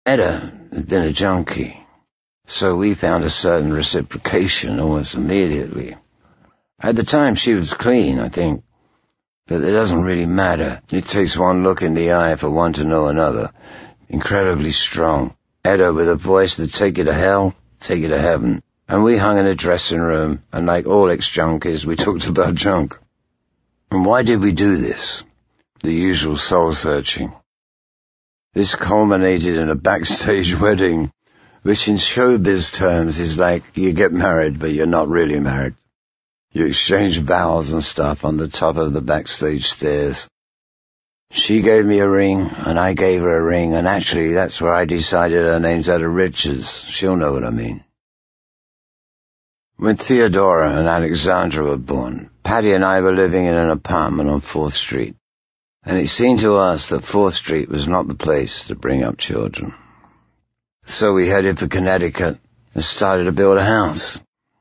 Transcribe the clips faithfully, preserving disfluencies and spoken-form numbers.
Etta had been a junkie, so we found a certain reciprocation almost immediately. At the time, she was clean, I think, but it doesn't really matter. It takes one look in the eye for one to know another. Incredibly strong. Etta with a voice that'd take you to hell, take you to heaven. And we hung in a dressing room, and like all ex-junkies, we talked about junk. And why did we do this? The usual soul-searching. This culminated in a backstage wedding, which in showbiz terms is like you get married, but you're not really married. You exchange vows and stuff on the top of the backstage stairs. She gave me a ring, and I gave her a ring, and actually that's where I decided her name's Etta Richards. She'll know what I mean. When Theodora and Alexandra were born, Patty and I were living in an apartment on fourth street, and it seemed to us that fourth street was not the place to bring up children. So we headed for Connecticut and started to build a house.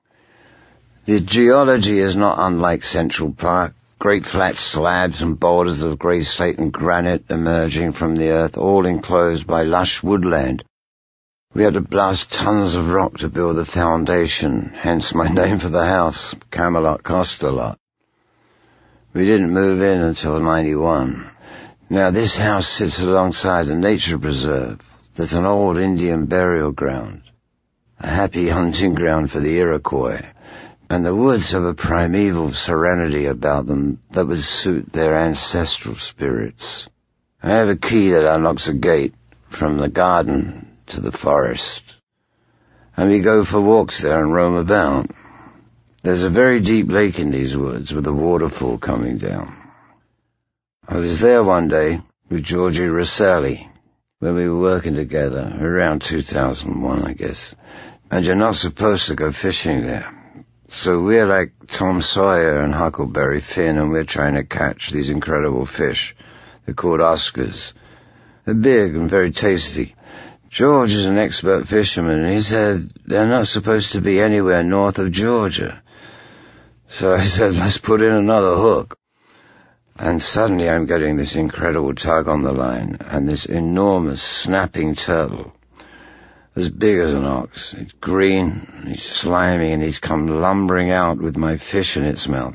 The geology is not unlike Central Park. Great flat slabs and boulders of grey slate and granite emerging from the earth, all enclosed by lush woodland. We had to blast tons of rock to build the foundation, hence my name for the house, Camelot Cost a Lot. We didn't move in until ninety-one. Now this house sits alongside a nature preserve that's an old Indian burial ground, a happy hunting ground for the Iroquois, and the woods have a primeval serenity about them that would suit their ancestral spirits. I have a key that unlocks a gate from the garden to the forest, and we go for walks there and roam about. There's a very deep lake in these woods with a waterfall coming down. I was there one day with Georgie Rosselli when we were working together, around two thousand one, I guess, and you're not supposed to go fishing there. So we're like Tom Sawyer and Huckleberry Finn, and we're trying to catch these incredible fish. They're called Oscars. They're big and very tasty. George is an expert fisherman, and he said they're not supposed to be anywhere north of Georgia. So I said, let's put in another hook. And suddenly I'm getting this incredible tug on the line, and this enormous snapping turtle, as big as an ox. It's green, he's slimy, and he's come lumbering out with my fish in its mouth.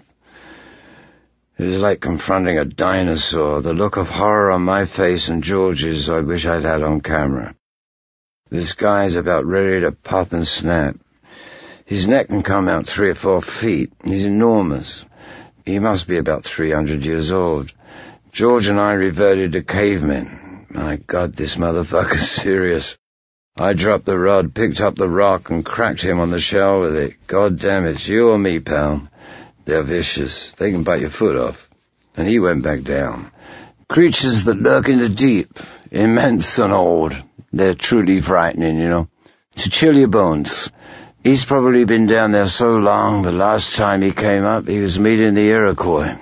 It was like confronting a dinosaur. The look of horror on my face and George's I wish I'd had on camera. This guy's about ready to pop and snap. His neck can come out three or four feet. He's enormous. He must be about three hundred years old. George and I reverted to cavemen. My God, this motherfucker's serious. I dropped the rod, picked up the rock, and cracked him on the shell with it. God damn it, you or me, pal. They're vicious. They can bite your foot off. And he went back down. Creatures that lurk in the deep, immense and old. They're truly frightening, you know, to chill your bones. He's probably been down there so long, the last time he came up, he was meeting the Iroquois.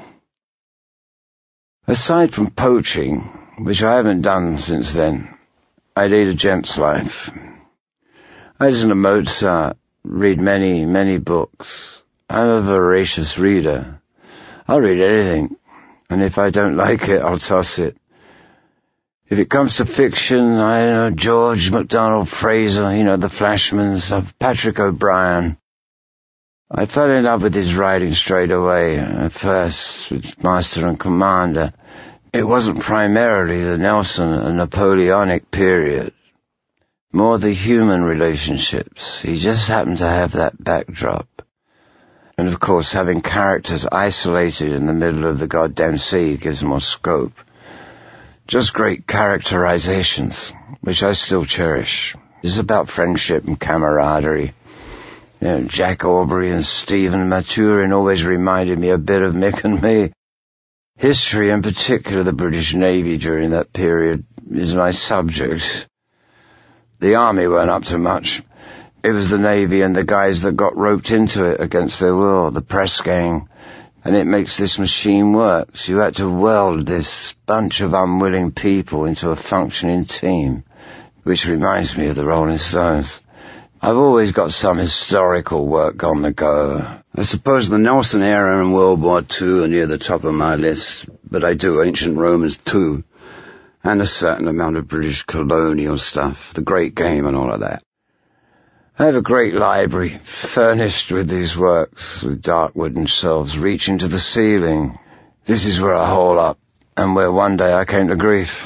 Aside from poaching, which I haven't done since then, I lead a gent's life. I listen to Mozart, read many, many books. I'm a voracious reader. I'll read anything, and if I don't like it, I'll toss it. If it comes to fiction, I know George MacDonald Fraser, you know, the Flashmans, of Patrick O'Brien. I fell in love with his writing straight away. At first, with Master and Commander. It wasn't primarily the Nelson and Napoleonic period, more the human relationships. He just happened to have that backdrop. And of course, having characters isolated in the middle of the goddamn sea gives more scope. Just great characterizations, which I still cherish. It's about friendship and camaraderie. You know, Jack Aubrey and Stephen Maturin always reminded me a bit of Mick and me. History, in particular the British Navy during that period, is my subject. The Army weren't up to much. It was the Navy and the guys that got roped into it against their will, the press gang. And it makes this machine work. So you had to weld this bunch of unwilling people into a functioning team, which reminds me of the Rolling Stones. I've always got some historical work on the go. I suppose the Nelson era and World War Two are near the top of my list, but I do Ancient Romans too. and a certain amount of British colonial stuff, the Great Game and all of that. I have a great library, furnished with these works, with dark wooden shelves reaching to the ceiling. This is where I hole up, and where one day I came to grief.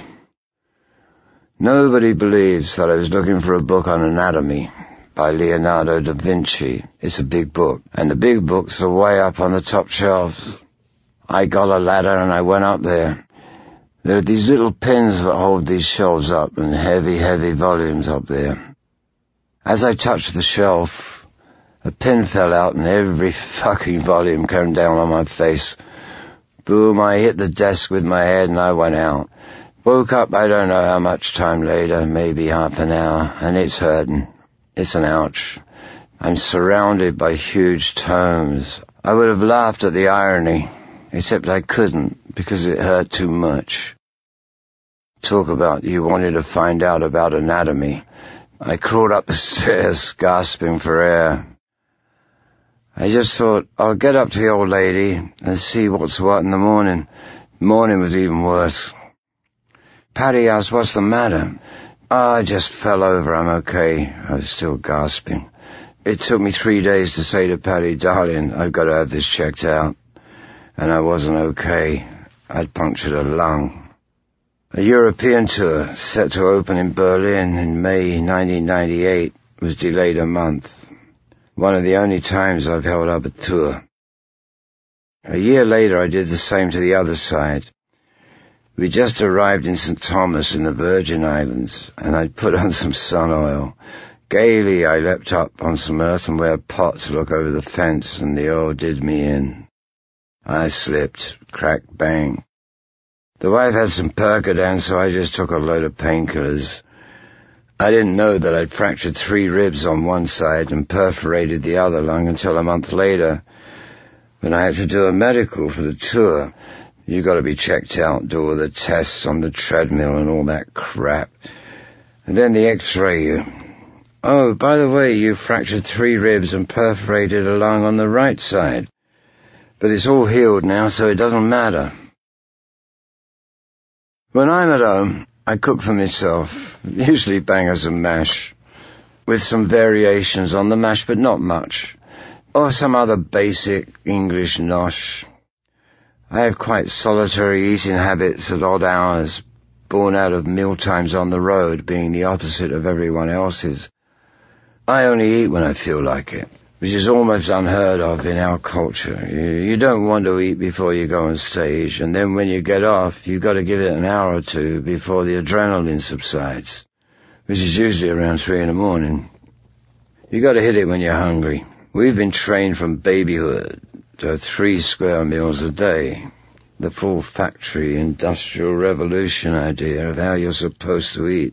Nobody believes that I was looking for a book on anatomy by Leonardo da Vinci. It's a big book, and the big books are way up on the top shelves. I got a ladder and I went up there. There are these little pins that hold these shelves up, and heavy, heavy volumes up there. As I touched the shelf, a pin fell out and every fucking volume came down on my face. Boom, I hit the desk with my head and I went out. Woke up I don't know how much time later, maybe half an hour, and it's hurting. It's an ouch. I'm surrounded by huge tomes. I would have laughed at the irony, except I couldn't because it hurt too much. Talk about you wanted to find out about anatomy. I crawled up the stairs, gasping for air. I just thought, I'll get up to the old lady and see what's what in the morning. Morning was even worse. Paddy asked, what's the matter? Oh, I just fell over, I'm okay. I was still gasping. It took me three days to say to Paddy, darling, I've got to have this checked out. And I wasn't okay. I'd punctured a lung. A European tour, set to open in Berlin in May nineteen ninety-eight, was delayed a month. One of the only times I've held up a tour. A year later I did the same to the other side. We just arrived in Saint Thomas in the Virgin Islands, and I'd put on some sun oil. Gaily I leapt up on some earthenware pot to look over the fence, and the oil did me in. I slipped, crack, bang. The wife had some Percodan, so I just took a load of painkillers. I didn't know that I'd fractured three ribs on one side and perforated the other lung until a month later, when I had to do a medical for the tour. You got to be checked out, do all the tests on the treadmill and all that crap. And then the x-ray you. Oh, by the way, you fractured three ribs and perforated a lung on the right side. But it's all healed now, so it doesn't matter. When I'm at home, I cook for myself, usually bangers and mash, with some variations on the mash, but not much, or some other basic English nosh. I have quite solitary eating habits at odd hours, born out of mealtimes on the road being the opposite of everyone else's. I only eat when I feel like it, which is almost unheard of in our culture. You, you don't want to eat before you go on stage, and then when you get off, you've got to give it an hour or two before the adrenaline subsides, which is usually around three in the morning. You got to hit it when you're hungry. We've been trained from babyhood to have three square meals a day, the full factory industrial revolution idea of how you're supposed to eat.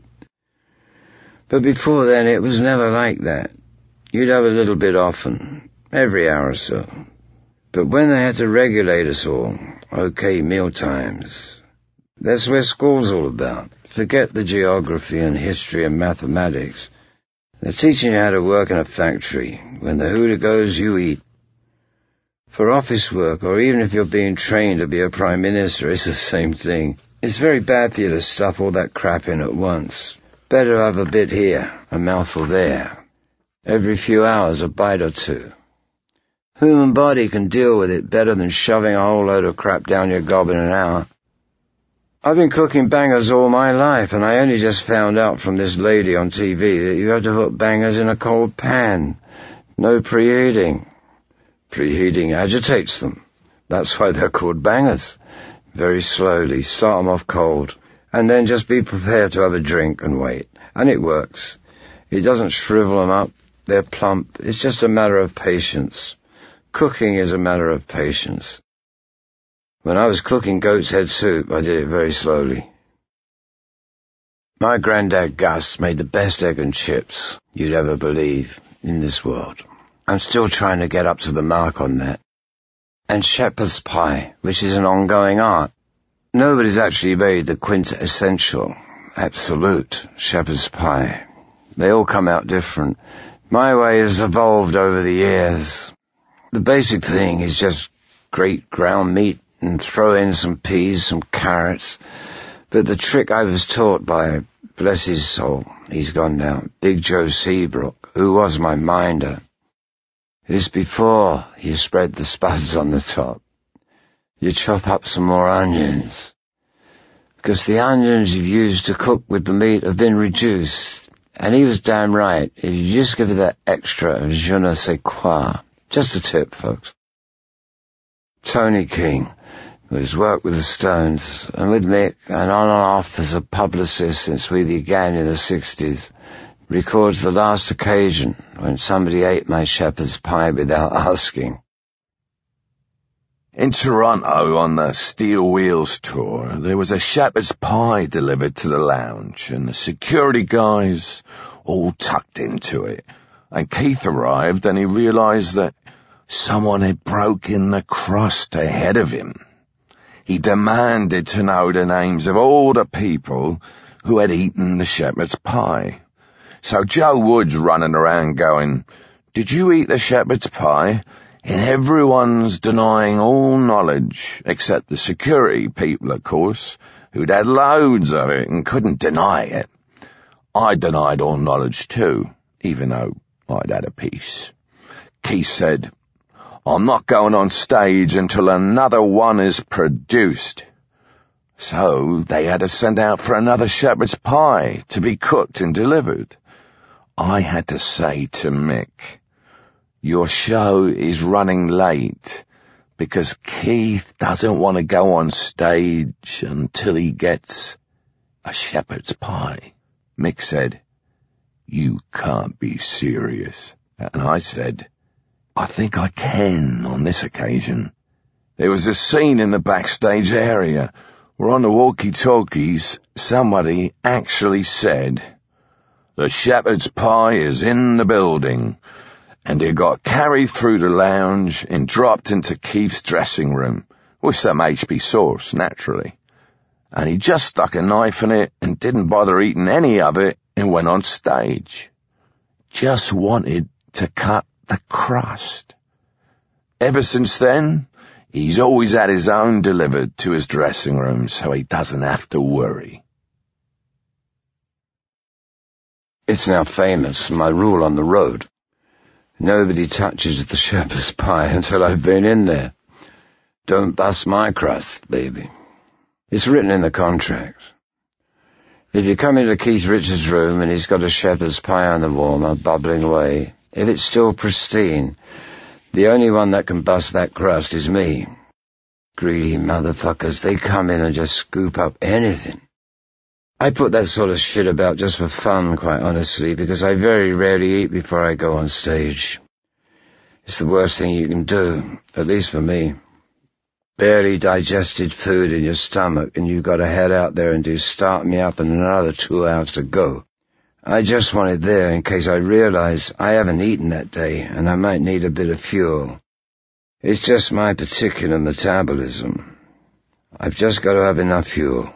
But before then, it was never like that. You'd have a little bit often, every hour or so. But when they had to regulate us all, okay, meal times, that's where school's all about. Forget the geography and history and mathematics. They're teaching you how to work in a factory. When the hula goes, you eat. For office work, or even if you're being trained to be a prime minister, it's the same thing. It's very bad for you to stuff all that crap in at once. Better have a bit here, a mouthful there. Every few hours, a bite or two. Human body can deal with it better than shoving a whole load of crap down your gob in an hour. I've been cooking bangers all my life, and I only just found out from this lady on T V that you have to put bangers in a cold pan. No preheating. Preheating agitates them. That's why they're called bangers. Very slowly, start them off cold, and then just be prepared to have a drink and wait. And it works. It doesn't shrivel them up. They're plump. It's just a matter of patience. Cooking is a matter of patience. When I was cooking goat's head soup, I did it very slowly. My granddad Gus made the best egg and chips you'd ever believe in this world. I'm still trying to get up to the mark on that. And shepherd's pie, which is an ongoing art. Nobody's actually made the quintessential, absolute shepherd's pie. They all come out different. My way has evolved over the years. The basic thing is just grate ground meat and throw in some peas, some carrots. But the trick I was taught by, bless his soul, he's gone now, Big Joe Seabrook, who was my minder, is before you spread the spuds on the top, you chop up some more onions, because the onions you've used to cook with the meat have been reduced. And he was damn right, if you just give it that extra je ne sais quoi. Just a tip, folks. Tony King, who has worked with the Stones, and with Mick, and on and off as a publicist since we began in the sixties, records the last occasion when somebody ate my shepherd's pie without asking. In Toronto, on the Steel Wheels tour, there was a shepherd's pie delivered to the lounge, and the security guys all tucked into it. And Keith arrived, and he realized that someone had broken the crust ahead of him. He demanded to know the names of all the people who had eaten the shepherd's pie. So Joe Wood's running around going, "Did you eat the shepherd's pie?" And everyone's denying all knowledge, except the security people, of course, who'd had loads of it and couldn't deny it. I denied all knowledge too, even though I'd had a piece. Keith said, "I'm not going on stage until another one is produced." So they had to send out for another shepherd's pie to be cooked and delivered. I had to say to Mick, "Your show is running late because Keith doesn't want to go on stage until he gets a shepherd's pie." Mick said, "You can't be serious." And I said, "I think I can on this occasion." There was a scene in the backstage area where on the walkie-talkies somebody actually said, "The shepherd's pie is in the building," and it got carried through the lounge and dropped into Keith's dressing room, with some H P sauce, naturally. And he just stuck a knife in it and didn't bother eating any of it and went on stage. Just wanted to cut the crust. Ever since then, he's always had his own delivered to his dressing room so he doesn't have to worry. It's now famous, my rule on the road. Nobody touches the shepherd's pie until I've been in there. Don't bust my crust, baby. It's written in the contract. If you come into Keith Richards' room and he's got a shepherd's pie on the warmer, bubbling away, if it's still pristine, the only one that can bust that crust is me. Greedy motherfuckers, they come in and just scoop up anything. I put that sort of shit about just for fun, quite honestly, because I very rarely eat before I go on stage. It's the worst thing you can do, at least for me. Barely digested food in your stomach, and you've got to head out there and do Start Me Up and another two hours to go. I just want it there in case I realize I haven't eaten that day, and I might need a bit of fuel. It's just my particular metabolism. I've just got to have enough fuel.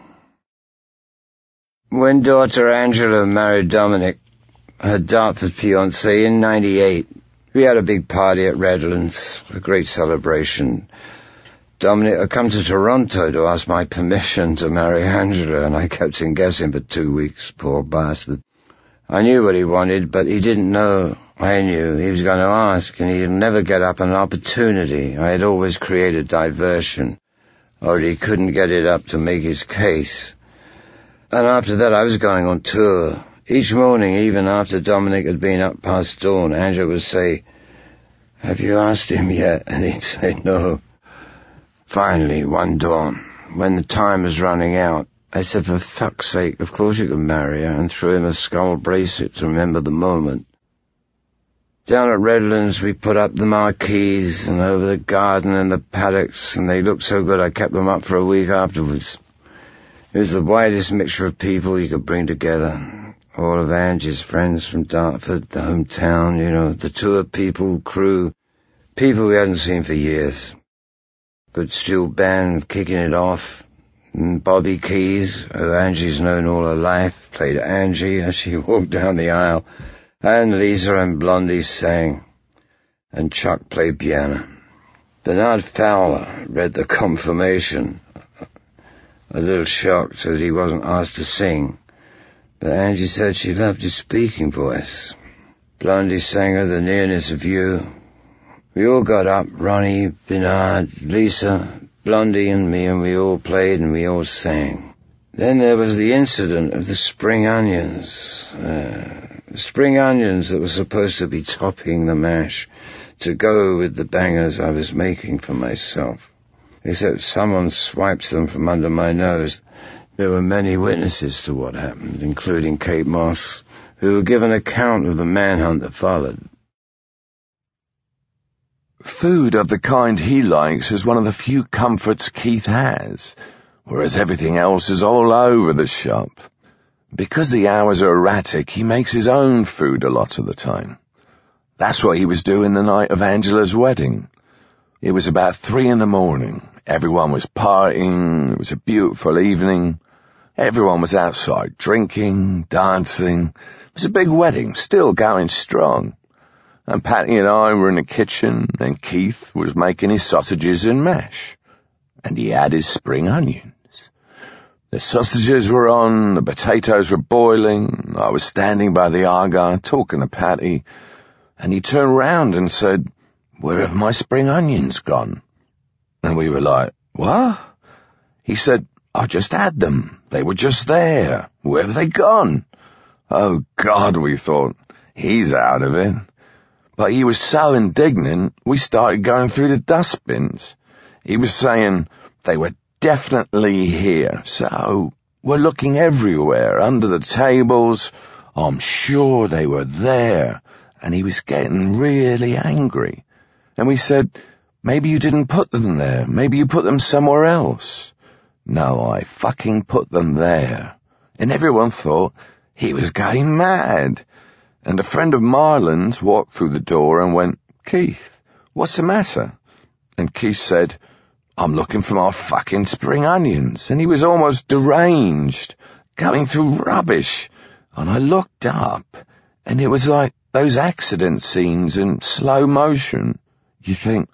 When daughter Angela married Dominic, her Dartford fiancé, in ninety-eight, we had a big party at Redlands, a great celebration. Dominic had come to Toronto to ask my permission to marry Angela, and I kept him guessing for two weeks, poor bastard. I knew what he wanted, but he didn't know. I knew he was going to ask, and he'd never get up an opportunity. I had always created diversion, or he couldn't get it up to make his case. And after that, I was going on tour. Each morning, even after Dominic had been up past dawn, Angela would say, "Have you asked him yet?" And he'd say, "No." Finally, one dawn, when the time was running out, I said, "For fuck's sake, of course you can marry her," and threw him a skull bracelet to remember the moment. Down at Redlands, we put up the marquees and over the garden and the paddocks, and they looked so good I kept them up for a week afterwards. It was the widest mixture of people you could bring together. All of Angie's friends from Dartford, the hometown, you know, the tour people, crew, people we hadn't seen for years. Good steel band kicking it off. And Bobby Keys, who Angie's known all her life, played Angie as she walked down the aisle. And Lisa and Blondie sang. And Chuck played piano. Bernard Fowler read the confirmation. a little shocked that he wasn't asked to sing, but Angie said she loved his speaking voice. Blondie sang her The Nearness of You. We all got up, Ronnie, Bernard, Lisa, Blondie and me, and we all played and we all sang. Then there was the incident of the spring onions. Uh, the spring onions that were supposed to be topping the mash to go with the bangers I was making for myself. Except someone swipes them from under my nose. There were many witnesses to what happened, including Kate Moss, who would give an account of the manhunt that followed. Food of the kind he likes is one of the few comforts Keith has, whereas everything else is all over the shop. Because the hours are erratic, he makes his own food a lot of the time. That's what he was doing the night of Angela's wedding. It was about three in the morning. Everyone was partying. It was a beautiful evening. Everyone was outside drinking, dancing. It was a big wedding, still going strong. And Patty and I were in the kitchen, and Keith was making his sausages and mash. And he had his spring onions. The sausages were on, the potatoes were boiling. I was standing by the Argar talking to Patty, and he turned round and said, "Where have my spring onions gone?" And we were like, "What?" He said, "I just had them. They were just there. Where have they gone?" Oh, God, we thought, he's out of it. But he was so indignant, we started going through the dustbins. He was saying they were definitely here, so we're looking everywhere, under the tables. I'm sure they were there. And he was getting really angry. And we said, "Maybe you didn't put them there. Maybe you put them somewhere else." No, I fucking put them there. And everyone thought he was going mad. And a friend of Marlon's walked through the door and went, "Keith, what's the matter?" And Keith said, "I'm looking for my fucking spring onions." And he was almost deranged, going through rubbish. And I looked up, and it was like those accident scenes in slow motion. You think,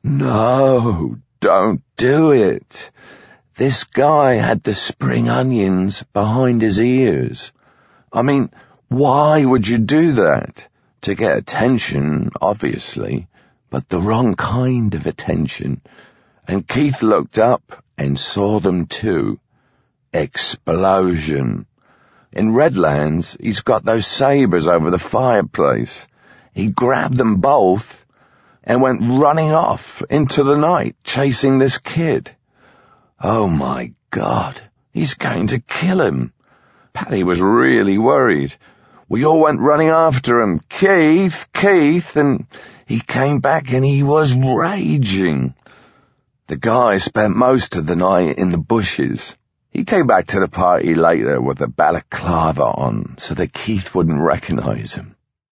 no, don't do it. This guy had the spring onions behind his ears. I mean, why would you do that? To get attention, obviously, but the wrong kind of attention. And Keith looked up and saw them too. Explosion. In Redlands, he's got those sabres over the fireplace. He grabbed them both and went running off into the night, chasing this kid. Oh, my God, he's going to kill him. Patty was really worried. We all went running after him. "Keith, Keith," and he came back and he was raging. The guy spent most of the night in the bushes. He came back to the party later with a balaclava on so that Keith wouldn't recognize him.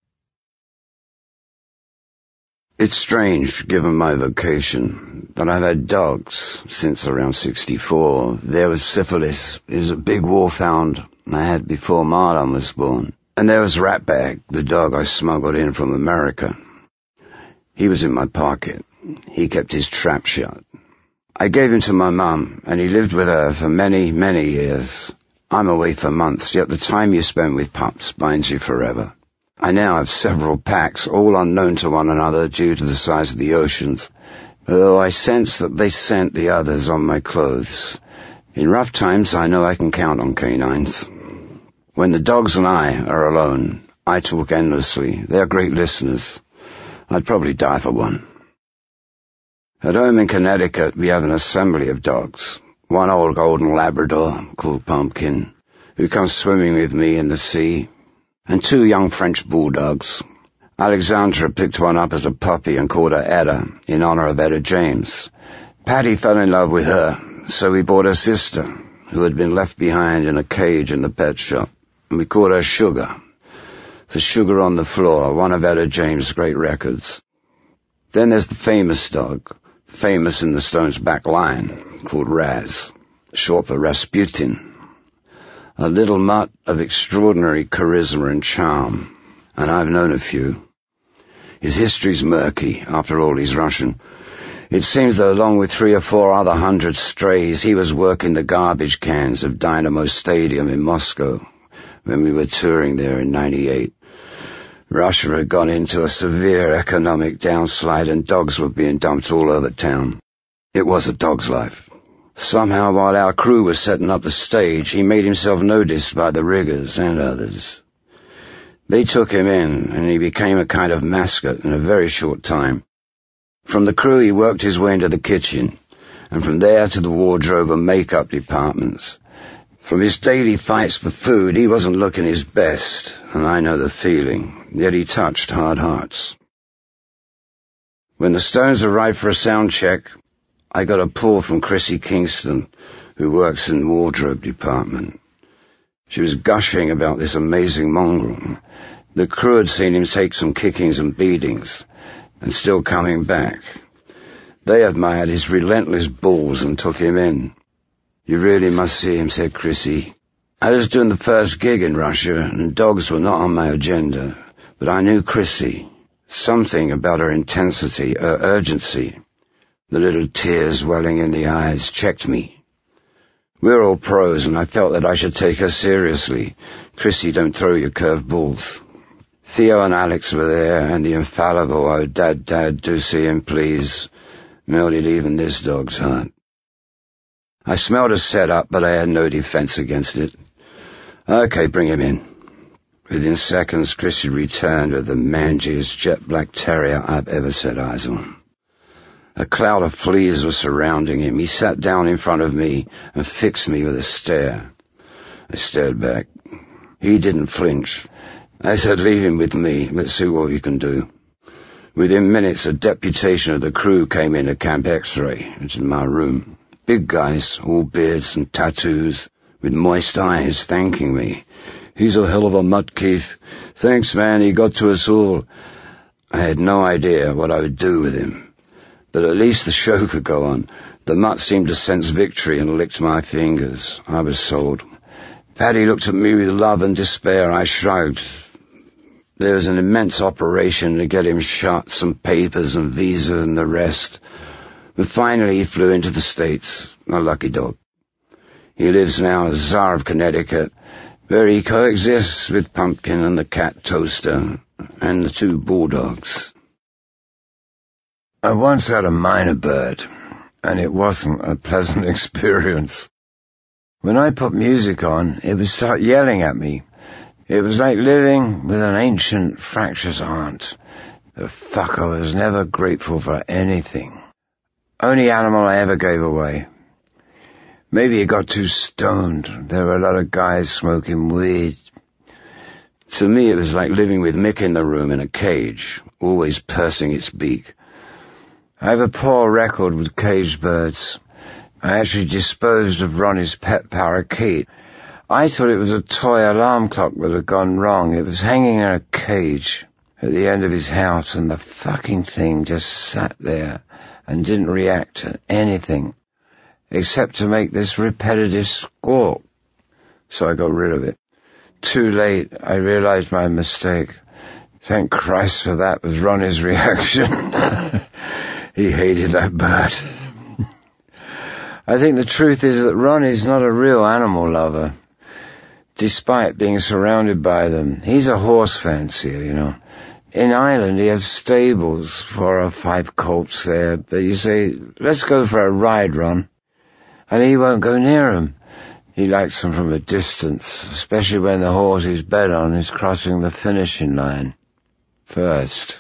It's strange, given my vocation, that I've had dogs since around sixty-four. There was Syphilis. He was a big wolfhound I had before Marlon was born. And there was Ratbag, the dog I smuggled in from America. He was in my pocket. He kept his trap shut. I gave him to my mum, and he lived with her for many, many years. I'm away for months, yet the time you spend with pups binds you forever. I now have several packs, all unknown to one another due to the size of the oceans, though I sense that they scent the others on my clothes. In rough times, I know I can count on canines. When the dogs and I are alone, I talk endlessly. They're great listeners. I'd probably die for one. At home in Connecticut, we have an assembly of dogs. One old golden Labrador called Pumpkin, who comes swimming with me in the sea, and two young French bulldogs. Alexandra picked one up as a puppy and called her Etta, in honor of Etta James. Patty fell in love with her, so we bought her sister, who had been left behind in a cage in the pet shop, and we called her Sugar, for Sugar on the Floor, one of Etta James' great records. Then there's the famous dog, famous in the Stones' back line, called Raz, short for Rasputin. A little mutt of extraordinary charisma and charm, and I've known a few. His history's murky, after all he's Russian. It seems that along with three or four other hundred strays, he was working the garbage cans of Dynamo Stadium in Moscow when we were touring there in ninety-eight. Russia had gone into a severe economic downslide and dogs were being dumped all over town. It was a dog's life. Somehow, while our crew was setting up the stage, he made himself noticed by the riggers and others. They took him in, and he became a kind of mascot in a very short time. From the crew he worked his way into the kitchen, and from there to the wardrobe and makeup departments. From his daily fights for food, he wasn't looking his best, and I know the feeling, yet he touched hard hearts. When the Stones arrived for a sound check, I got a pull from Chrissy Kingston, who works in the wardrobe department. She was gushing about this amazing mongrel. The crew had seen him take some kickings and beatings, and still coming back. They admired his relentless balls and took him in. You really must see him, said Chrissy. I was doing the first gig in Russia, and dogs were not on my agenda, but I knew Chrissy. Something about her intensity, her urgency, the little tears welling in the eyes, checked me. We're all pros, and I felt that I should take her seriously. Chrissy, don't throw your curved balls. Theo and Alex were there, and the infallible, oh, Dad, Dad, do see him, please, melted even this dog's heart. I smelled a set-up, but I had no defense against it. Okay, bring him in. Within seconds, Chrissy returned with the mangiest jet-black terrier I've ever set eyes on. A cloud of fleas was surrounding him. He sat down in front of me and fixed me with a stare. I stared back. He didn't flinch. I said, leave him with me. Let's see what we can do. Within minutes, a deputation of the crew came in at Camp X-Ray, which is my room. Big guys, all beards and tattoos, with moist eyes, thanking me. He's a hell of a mutt, Keith. Thanks, man, he got to us all. I had no idea what I would do with him, but at least the show could go on. The mutt seemed to sense victory and licked my fingers. I was sold. Paddy looked at me with love and despair. I shrugged. There was an immense operation to get him shot, some papers and visa and the rest. But finally he flew into the States, a lucky dog. He lives now as Tsar of Connecticut, where he coexists with Pumpkin and the cat Toaster and the two bulldogs. I once had a minor bird, and it wasn't a pleasant experience. When I put music on, it would start yelling at me. It was like living with an ancient, fractious aunt. The fucker was never grateful for anything. Only animal I ever gave away. Maybe he got too stoned. There were a lot of guys smoking weed. To me, it was like living with Mick in the room in a cage, always pursing its beak. I have a poor record with caged birds. I actually disposed of Ronnie's pet parakeet. I thought it was a toy alarm clock that had gone wrong. It was hanging in a cage at the end of his house, and the fucking thing just sat there and didn't react to anything, except to make this repetitive squawk. So I got rid of it. Too late, I realized my mistake. Thank Christ for that was Ronnie's reaction. He hated that bird. I think the truth is that Ronnie's not a real animal lover, despite being surrounded by them. He's a horse fancier, you know. In Ireland, he has stables, four or five colts there, but you say, let's go for a ride, Ron, and he won't go near them. He likes them from a distance, especially when the horse he's bet on is crossing the finishing line first.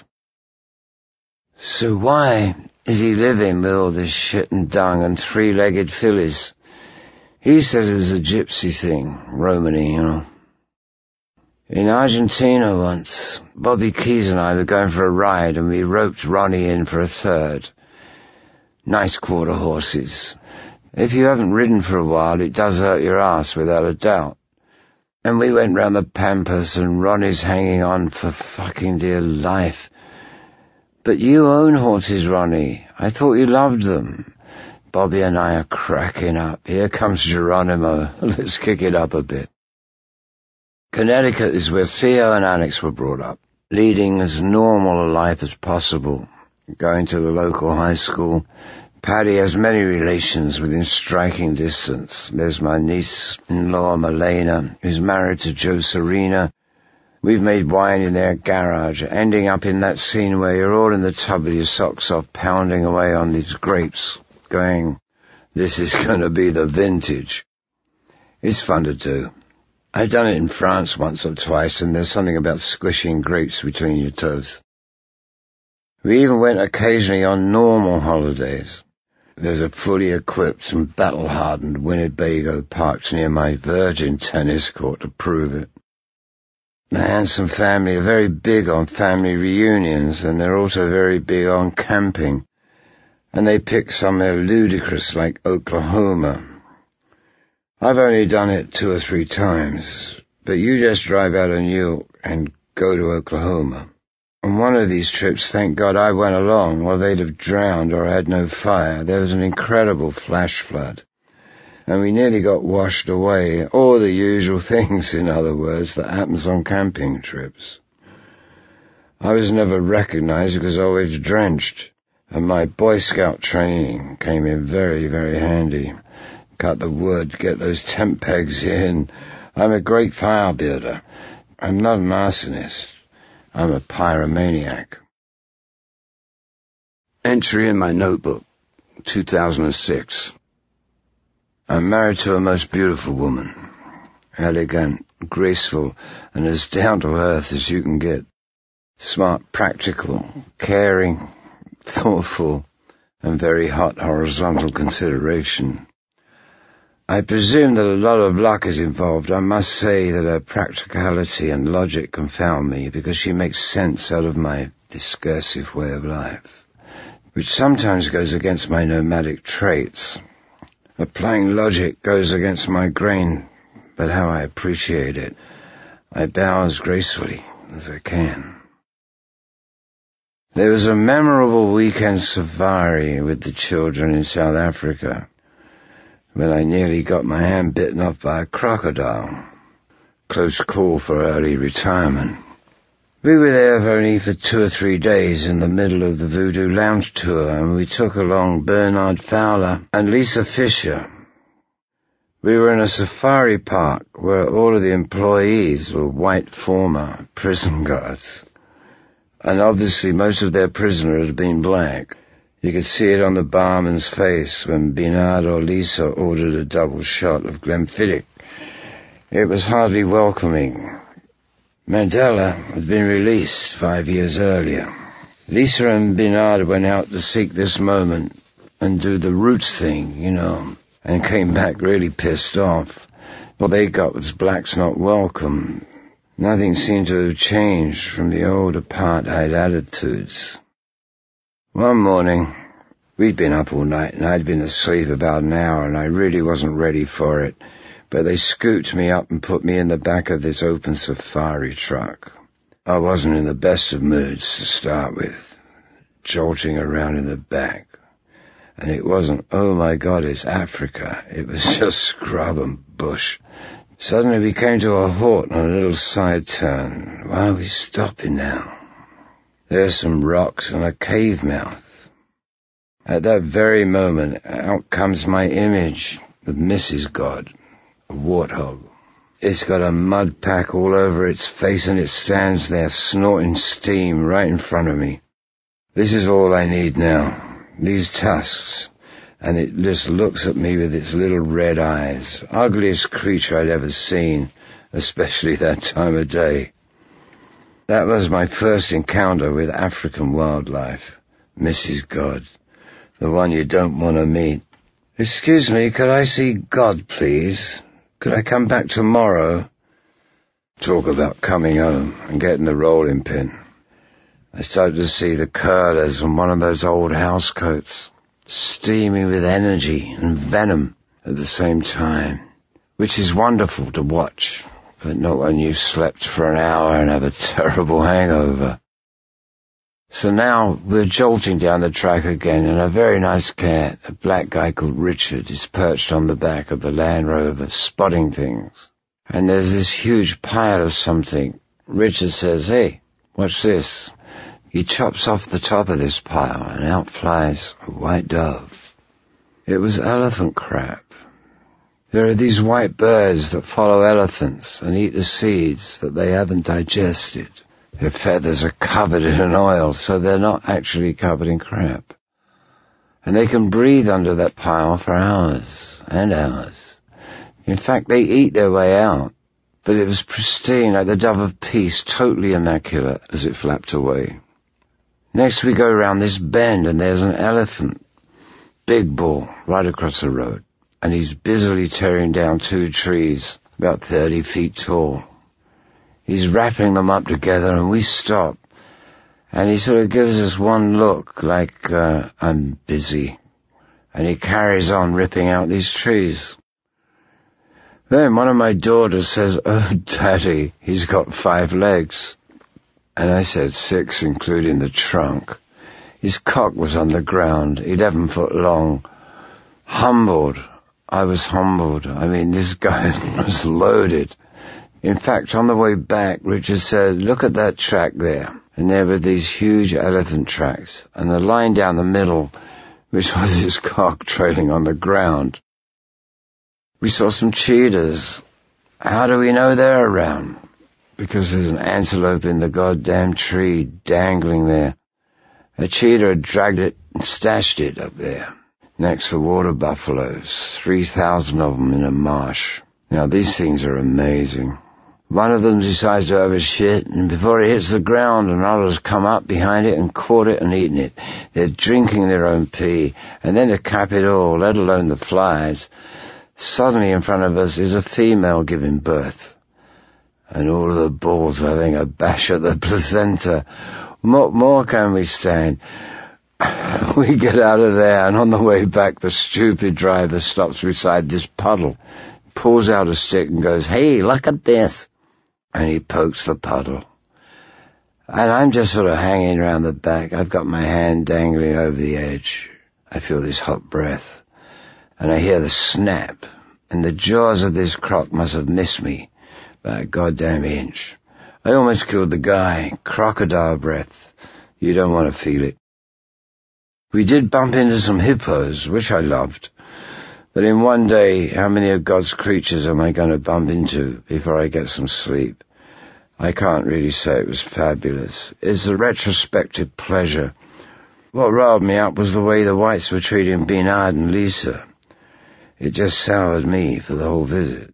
So why is he living with all this shit and dung and three-legged fillies? He says it's a gypsy thing, Romany, you know. In Argentina once, Bobby Keys and I were going for a ride and we roped Ronnie in for a third. Nice quarter horses. If you haven't ridden for a while, it does hurt your ass without a doubt. And we went round the Pampas and Ronnie's hanging on for fucking dear life. But you own horses, Ronnie. I thought you loved them. Bobby and I are cracking up. Here comes Geronimo. Let's kick it up a bit. Connecticut is where Theo and Alex were brought up, leading as normal a life as possible. going to the local high school. Paddy has many relations within striking distance. There's my niece-in-law, Malena, who's married to Joe Serena. We've made wine in their garage, ending up in that scene where you're all in the tub with your socks off, pounding away on these grapes, going, this is going to be the vintage. It's fun to do. I've done it in France once or twice, and there's something about squishing grapes between your toes. We even went occasionally on normal holidays. There's a fully equipped and battle-hardened Winnebago parked near my Virgin tennis court to prove it. The Hanson family are very big on family reunions, and they're also very big on camping. And they pick somewhere ludicrous like Oklahoma. I've only done it two or three times, but you just drive out of New York and go to Oklahoma. On one of these trips, thank God I went along, or they'd have drowned or had no fire. There was an incredible flash flood, and we nearly got washed away. All the usual things, in other words, that happens on camping trips. I was never recognized because I was drenched, and my Boy Scout training came in very, very handy. Cut the wood, get those tent pegs in. I'm a great fire builder. I'm not an arsonist. I'm a pyromaniac. Entry in my notebook, two thousand six. I'm married to a most beautiful woman. Elegant, graceful, and as down-to-earth as you can get. Smart, practical, caring, thoughtful, and very hot horizontal consideration. I presume that a lot of luck is involved. I must say that her practicality and logic confound me, because she makes sense out of my discursive way of life, which sometimes goes against my nomadic traits. Applying logic goes against my grain, but how I appreciate it. I bow as gracefully as I can. There was a memorable weekend safari with the children in South Africa, when I nearly got my hand bitten off by a crocodile. Close call for early retirement. We were there only for two or three days in the middle of the Voodoo Lounge tour, and we took along Bernard Fowler and Lisa Fisher. We were in a safari park where all of the employees were white former prison guards, and obviously most of their prisoners had been black. You could see it on the barman's face when Bernard or Lisa ordered a double shot of Glenfiddich. It was hardly welcoming. Mandela had been released five years earlier. Lisa and Bernard went out to seek this moment and do the roots thing, you know, and came back really pissed off. What they got was blacks not welcome. Nothing seemed to have changed from the old apartheid attitudes. One morning, we'd been up all night, and I'd been asleep about an hour, and I really wasn't ready for it, but they scooped me up and put me in the back of this open safari truck. I wasn't in the best of moods to start with, jolting around in the back. And it wasn't, oh my God, it's Africa. It was just scrub and bush. Suddenly we came to a halt on a little side turn. Why are we stopping now? There are some rocks and a cave mouth. At that very moment, out comes my image of Missus God, a warthog. It's got a mud pack all over its face, and it stands there snorting steam right in front of me. This is all I need now, these tusks, and it just looks at me with its little red eyes. Ugliest creature I'd ever seen, especially that time of day. That was my first encounter with African wildlife. Missus God, the one you don't want to meet. Excuse me, could I see God, please? Could I come back tomorrow? Talk about coming home and getting the rolling pin. I started to see the curlers on one of those old housecoats, steaming with energy and venom at the same time, which is wonderful to watch, but not when you've slept for an hour and have a terrible hangover. So now we're jolting down the track again, and a very nice cat, a black guy called Richard, is perched on the back of the Land Rover, spotting things. And there's this huge pile of something. Richard says, "Hey, what's this?" He chops off the top of this pile, and out flies a white dove. It was elephant crap. There are these white birds that follow elephants and eat the seeds that they haven't digested. Their feathers are covered in an oil, so they're not actually covered in crap. And they can breathe under that pile for hours and hours. In fact, they eat their way out. But it was pristine, like the dove of peace, totally immaculate as it flapped away. Next we go round this bend, and there's an elephant, big bull, right across the road. And he's busily tearing down two trees, about thirty feet tall. He's wrapping them up together, and we stop. And he sort of gives us one look, like, uh, I'm busy. And he carries on ripping out these trees. Then one of my daughters says, "Oh, Daddy, he's got five legs." And I said six, including the trunk. His cock was on the ground, eleven foot long. Humbled. I was humbled. I mean, this guy was loaded. In fact, on the way back, Richard said, "Look at that track there." And there were these huge elephant tracks, and a line down the middle, which was his cock trailing on the ground. We saw some cheetahs. How do we know they're around? Because there's an antelope in the goddamn tree dangling there. A cheetah had dragged it and stashed it up there, next to water buffaloes, three thousand of them in a marsh. Now, these things are amazing. One of them decides to have a shit, and before it hits the ground, another's come up behind it and caught it and eaten it. They're drinking their own pee, and then to cap it all, let alone the flies, suddenly in front of us is a female giving birth. And all of the bulls having a bash at the placenta. What more can we stand? We get out of there, and on the way back, the stupid driver stops beside this puddle, pulls out a stick and goes, "Hey, look at this." And he pokes the puddle. And I'm just sort of hanging around the back. I've got my hand dangling over the edge. I feel this hot breath. And I hear the snap. And the jaws of this croc must have missed me by a goddamn inch. I almost killed the guy. Crocodile breath. You don't want to feel it. We did bump into some hippos, which I loved. But in one day, how many of God's creatures am I going to bump into before I get some sleep? I can't really say it was fabulous. It's a retrospective pleasure. What riled me up was the way the whites were treating Bernard and Lisa. It just soured me for the whole visit.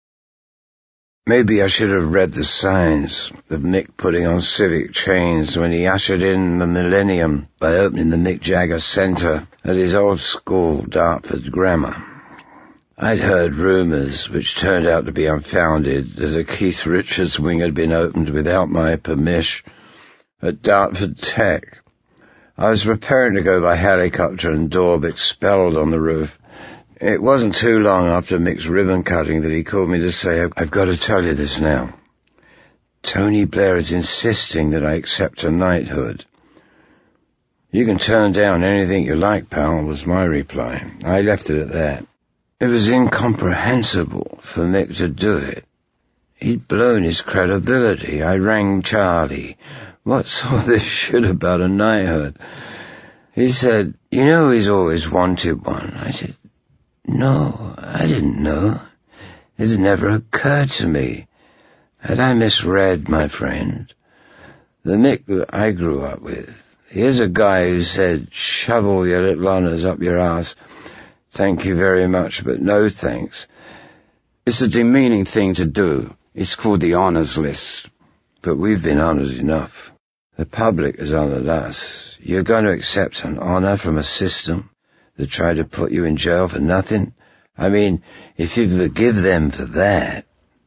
Maybe I should have read the signs of Mick putting on civic chains when he ushered in the millennium by opening the Mick Jagger Centre at his old school, Dartford Grammar. I'd heard rumours, which turned out to be unfounded, that a Keith Richards wing had been opened without my permission at Dartford Tech. I was preparing to go by helicopter and Daub expelled on the roof. It wasn't too long after Mick's ribbon cutting that he called me to say, "I've got to tell you this now. Tony Blair is insisting that I accept a knighthood." "You can turn down anything you like, pal," was my reply. I left it at that. It was incomprehensible for Mick to do it. He'd blown his credibility. I rang Charlie. What's all this shit about a knighthood? He said, "You know he's always wanted one." I said, "No, I didn't know. It had never occurred to me. Had I misread, my friend? The Mick that I grew up with, here's a guy who said, 'Shove all your little honours up your arse. Thank you very much, but no thanks.' It's a demeaning thing to do. It's called the honours list. But we've been honoured enough. The public has honoured us. You're going to accept an honour from a system that tried to put you in jail for nothing? I mean, if you forgive them for that."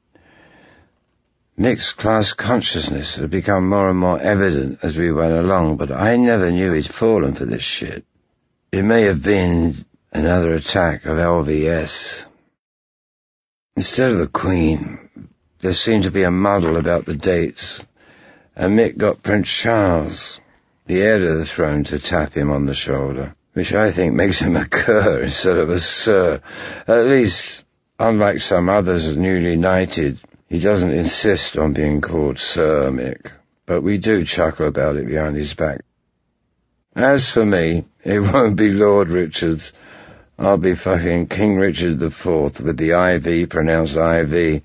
Mick's class consciousness had become more and more evident as we went along, but I never knew he'd fallen for this shit. It may have been another attack of L V S. Instead of the Queen, there seemed to be a muddle about the dates, and Mick got Prince Charles, the heir to the throne, to tap him on the shoulder, which I think makes him a cur instead of a sir. At least, unlike some others newly knighted, he doesn't insist on being called Sir Mick. but we do chuckle about it behind his back. As for me, it won't be Lord Richards. I'll be fucking King Richard the Fourth with the I V pronounced I V.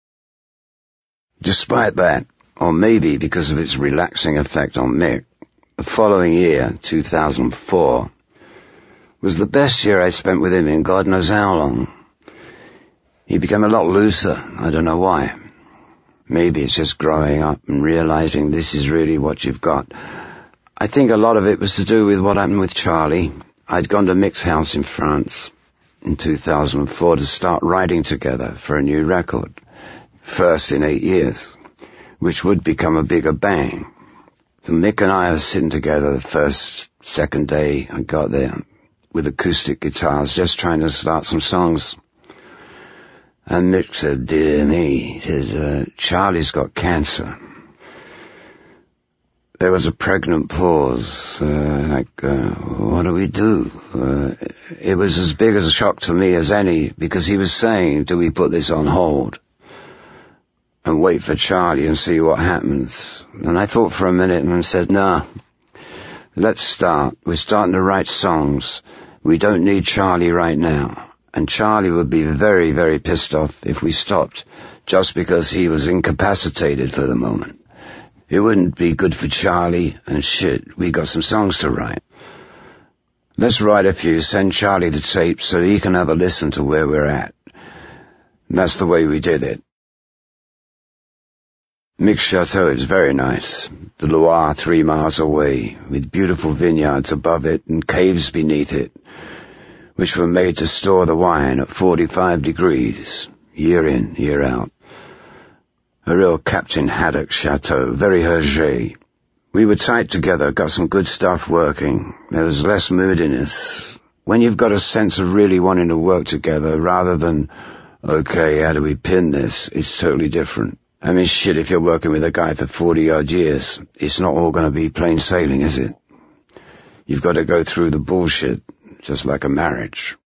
Despite that, or maybe because of its relaxing effect on Mick, the following year, two thousand four, was the best year I spent with him in God knows how long. He became a lot looser. I don't know why. Maybe it's just growing up and realizing this is really what you've got. I think a lot of it was to do with what happened with Charlie. I'd gone to Mick's house in France in two thousand four to start writing together for a new record, first in eight years, which would become a bigger bang. So Mick and I were sitting together the first, second day I got there, with acoustic guitars, just trying to start some songs. And Mick said, "Dear me," he says, uh, "Charlie's got cancer." There was a pregnant pause, uh, like, uh, what do we do? Uh, it was as big as a shock to me as any, because he was saying, do we put this on hold and wait for Charlie and see what happens? And I thought for a minute and said, nah, let's start. We're starting to write songs. We don't need Charlie right now. And Charlie would be very, very pissed off if we stopped, just because he was incapacitated for the moment. It wouldn't be good for Charlie, and shit, we got some songs to write. Let's write a few, send Charlie the tape so he can have a listen to where we're at. And that's the way we did it. Mick's chateau is very nice. The Loire three miles away, with beautiful vineyards above it and caves beneath it, which were made to store the wine at forty-five degrees, year in, year out. A real Captain Haddock chateau, very Hergé. We were tight together, got some good stuff working. There was less moodiness. When you've got a sense of really wanting to work together, rather than, okay, how do we pin this, it's totally different. I mean, shit, if you're working with a guy for forty-odd years, it's not all going to be plain sailing, is it? You've got to go through the bullshit, just like a marriage.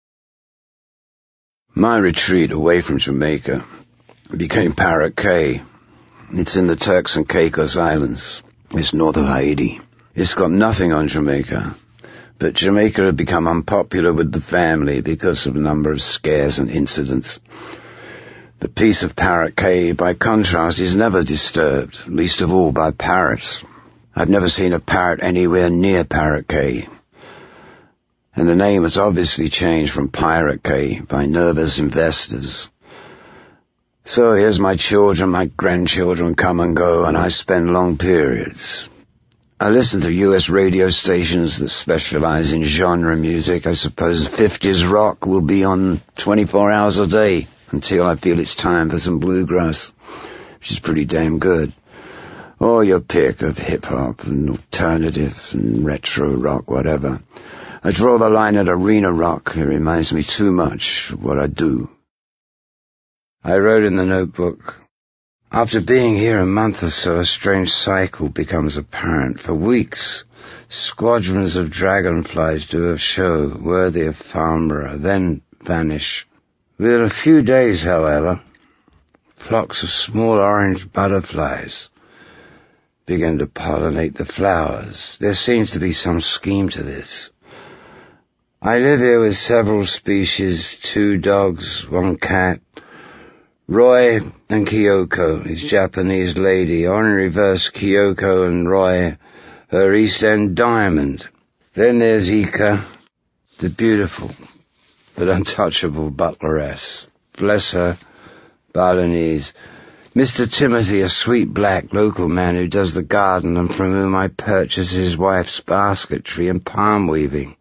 My retreat away from Jamaica became Parrot Cay. It's in the Turks and Caicos Islands. It's north of Haiti. It's got nothing on Jamaica. But Jamaica had become unpopular with the family because of a number of scares and incidents. The peace of Parrot Cay, by contrast, is never disturbed, least of all by parrots. I've never seen a parrot anywhere near Parrot Cay. And the name was obviously changed from Pirate Cay by nervous investors. So here's my children, my grandchildren come and go, and I spend long periods. I listen to U S radio stations that specialize in genre music. I suppose fifties rock will be on twenty-four hours a day until I feel it's time for some bluegrass, which is pretty damn good. Or your pick of hip-hop and alternative and retro rock, whatever. I draw the line at arena rock. It reminds me too much of what I do. I wrote in the notebook, after being here a month or so, a strange cycle becomes apparent. For weeks, squadrons of dragonflies do a show worthy of Farnborough, then vanish. Within a few days, however, flocks of small orange butterflies begin to pollinate the flowers. There seems to be some scheme to this. I live here with several species, two dogs, one cat, Roy and Kyoko, his Japanese lady, on reverse Kyoko and Roy, her East End diamond. Then there's Ika, the beautiful but untouchable butleress. Bless her, Balinese. Mister Timothy, a sweet black local man who does the garden and from whom I purchase his wife's basketry and palm weaving.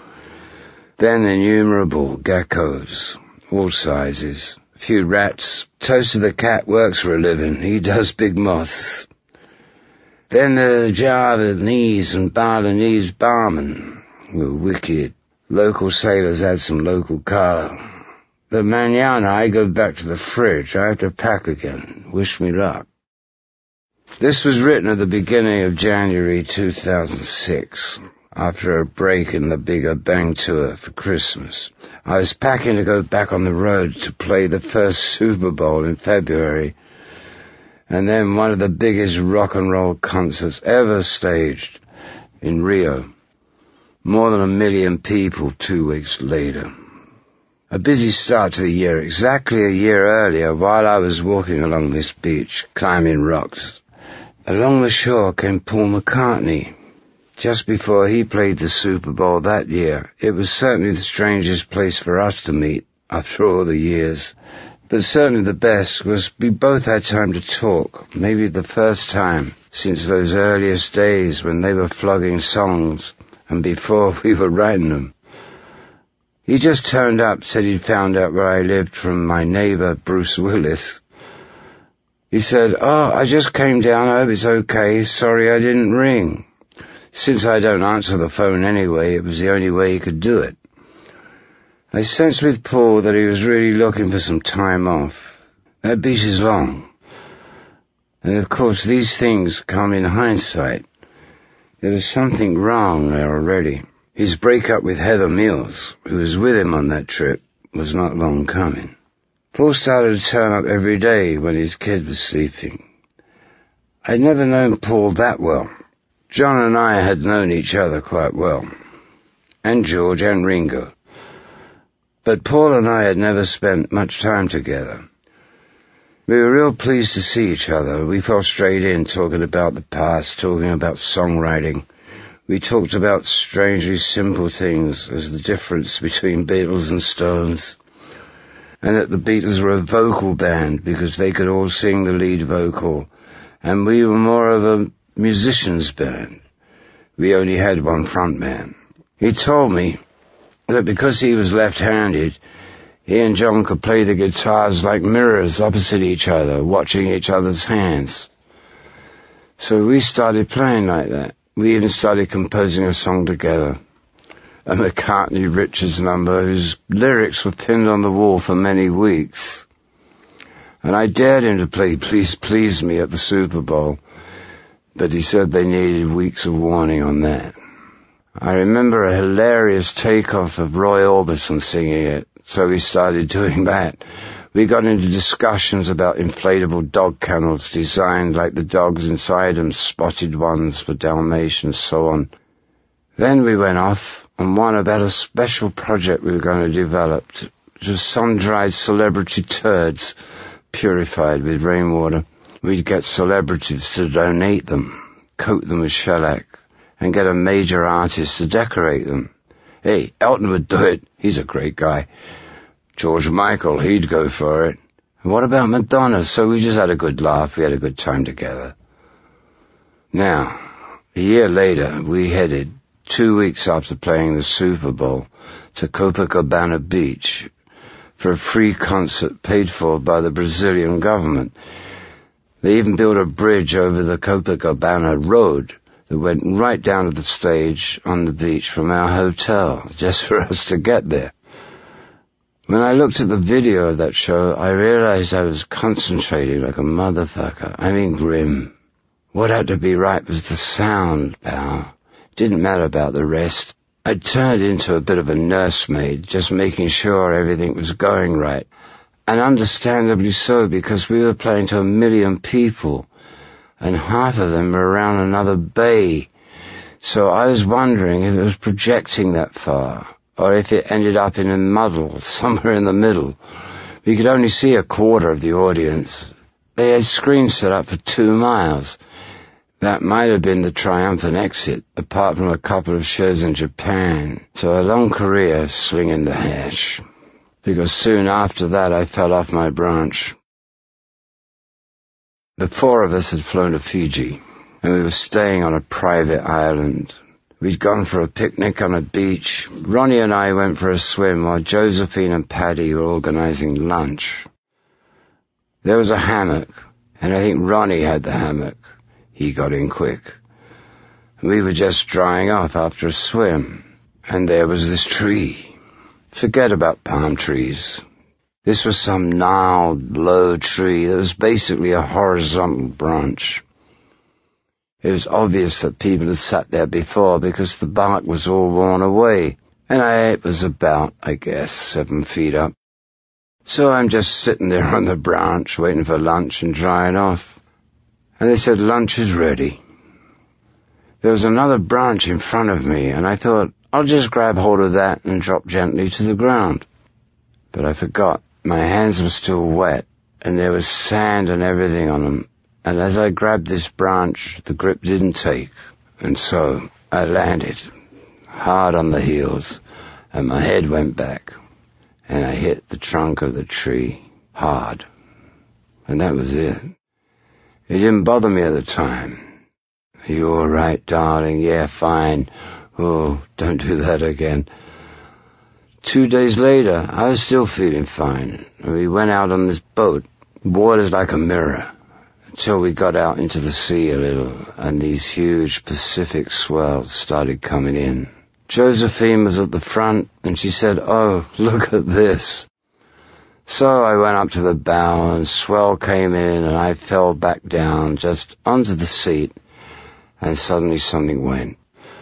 Then innumerable geckos, all sizes. Few rats. Toaster the cat works for a living. He does big moths. Then the Javanese and Balinese barmen were wicked. Local sailors add some local colour. But mañana I go back to the fridge. I have to pack again. Wish me luck. This was written at the beginning of January two thousand six. After a break in the bigger Bang tour for Christmas. I was packing to go back on the road to play the first Super Bowl in February, And then one of the biggest rock and roll concerts ever staged in Rio. More than a million people two weeks later. A busy start to the year. Exactly a year earlier, while I was walking along this beach, climbing rocks, along the shore came Paul McCartney. Just before he played the Super Bowl that year. It was certainly the strangest place for us to meet after all the years. But certainly the best was we both had time to talk, maybe the first time since those earliest days when they were flogging songs and before we were writing them. He just turned up, said he'd found out where I lived from my neighbour, Bruce Willis. He said, "Oh, I just came down, I hope it's okay, sorry I didn't ring." Since I don't answer the phone anyway, it was the only way he could do it. I sensed with Paul that he was really looking for some time off. That beach is long. And of course these things come in hindsight. There was something wrong there already. His breakup with Heather Mills, who was with him on that trip, was not long coming. Paul started to turn up every day when his kid was sleeping. I'd never known Paul that well. John and I had known each other quite well, and George and Ringo. But Paul and I had never spent much time together. We were real pleased to see each other. We fell straight in, talking about the past, talking about songwriting. We talked about strangely simple things, as the difference between Beatles and Stones, and that the Beatles were a vocal band because they could all sing the lead vocal, and we were more of a musicians band. We only had one front man. He told me that because he was left-handed, he and John could play the guitars like mirrors opposite each other, watching each other's hands. So we started playing like that. We even started composing a song together, a McCartney-Richards number whose lyrics were pinned on the wall for many weeks. And I dared him to play Please Please Me at the Super Bowl, but he said they needed weeks of warning on that. I remember a hilarious takeoff of Roy Orbison singing it, so we started doing that. We got into discussions about inflatable dog kennels designed like the dogs inside them, spotted ones for Dalmatians, so on. Then we went off on one about a special project we were going to develop, which was sun-dried celebrity turds purified with rainwater. We'd get celebrities to donate them, coat them with shellac, and get a major artist to decorate them. Hey, Elton would do it. He's a great guy. George Michael, he'd go for it. And what about Madonna? So we just had a good laugh. We had a good time together. Now, a year later, we headed, two weeks after playing the Super Bowl, to Copacabana Beach for a free concert paid for by the Brazilian government. They even built a bridge over the Copacabana Road that went right down to the stage on the beach from our hotel, just for us to get there. When I looked at the video of that show, I realized I was concentrating like a motherfucker. I mean grim. What had to be right was the sound, pal. Didn't matter about the rest. I turned into a bit of a nursemaid, just making sure everything was going right. And understandably so, because we were playing to a million people, and half of them were around another bay. So I was wondering if it was projecting that far, or if it ended up in a muddle, somewhere in the middle. We could only see a quarter of the audience. They had screens set up for two miles. That might have been the triumphant exit, apart from a couple of shows in Japan. So a long career slinging the hash. Because soon after that I fell off my branch. The four of us had flown to Fiji, and we were staying on a private island. We'd gone for a picnic on a beach. Ronnie and I went for a swim while Josephine and Paddy were organizing lunch. There was a hammock, and I think Ronnie had the hammock. He got in quick. We were just drying off after a swim, and there was this tree. Forget about palm trees. This was some gnarled, low tree that was basically a horizontal branch. It was obvious that people had sat there before because the bark was all worn away, and it was about, I guess, seven feet up. So I'm just sitting there on the branch waiting for lunch and drying off. And they said, lunch is ready. There was another branch in front of me, and I thought, I'll just grab hold of that and drop gently to the ground. But I forgot. My hands were still wet, and there was sand and everything on them. And as I grabbed this branch, the grip didn't take. And so I landed hard on the heels, and my head went back, and I hit the trunk of the tree hard. And that was it. It didn't bother me at the time. Are you all right, darling? Yeah, fine. Oh, don't do that again. Two days later, I was still feeling fine. We went out on this boat. Water's like a mirror. Until we got out into the sea a little, and these huge Pacific swells started coming in. Josephine was at the front, and she said, oh, look at this. So I went up to the bow, and swell came in, and I fell back down just onto the seat, and suddenly something went.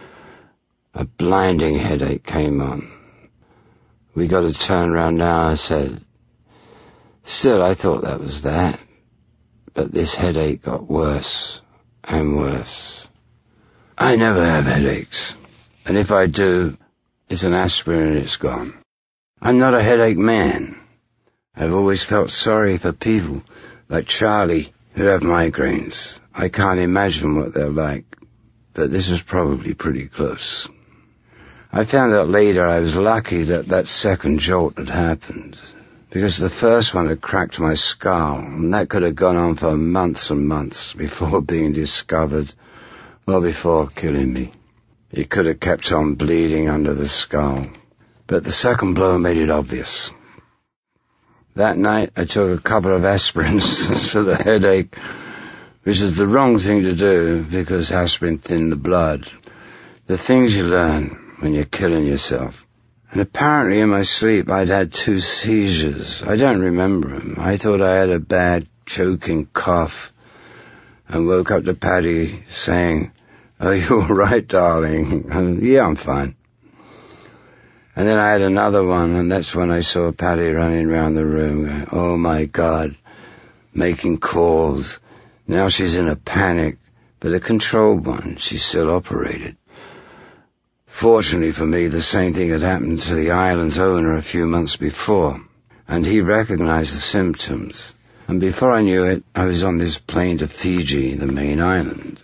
A blinding headache came on. We got to turn round now, I said. Still, I thought that was that. But this headache got worse and worse. I never have headaches. And if I do, it's an aspirin and it's gone. I'm not a headache man. I've always felt sorry for people like Charlie who have migraines. I can't imagine what they're like, but this was probably pretty close. I found out later I was lucky that that second jolt had happened, because the first one had cracked my skull, and that could have gone on for months and months before being discovered, or before killing me. It could have kept on bleeding under the skull, but the second blow made it obvious. That night I took a couple of aspirins for the headache, which is the wrong thing to do because aspirin thinned the blood. The things you learn when you're killing yourself. And apparently in my sleep I'd had two seizures. I don't remember them. I thought I had a bad choking cough and woke up to Paddy saying, are you all right, darling? And, yeah, I'm fine. And then I had another one, and that's when I saw Paddy running around the room going, oh my God, making calls. Now she's in a panic, but a controlled one. She still operated. Fortunately for me, the same thing had happened to the island's owner a few months before, and he recognized the symptoms. And before I knew it, I was on this plane to Fiji, the main island.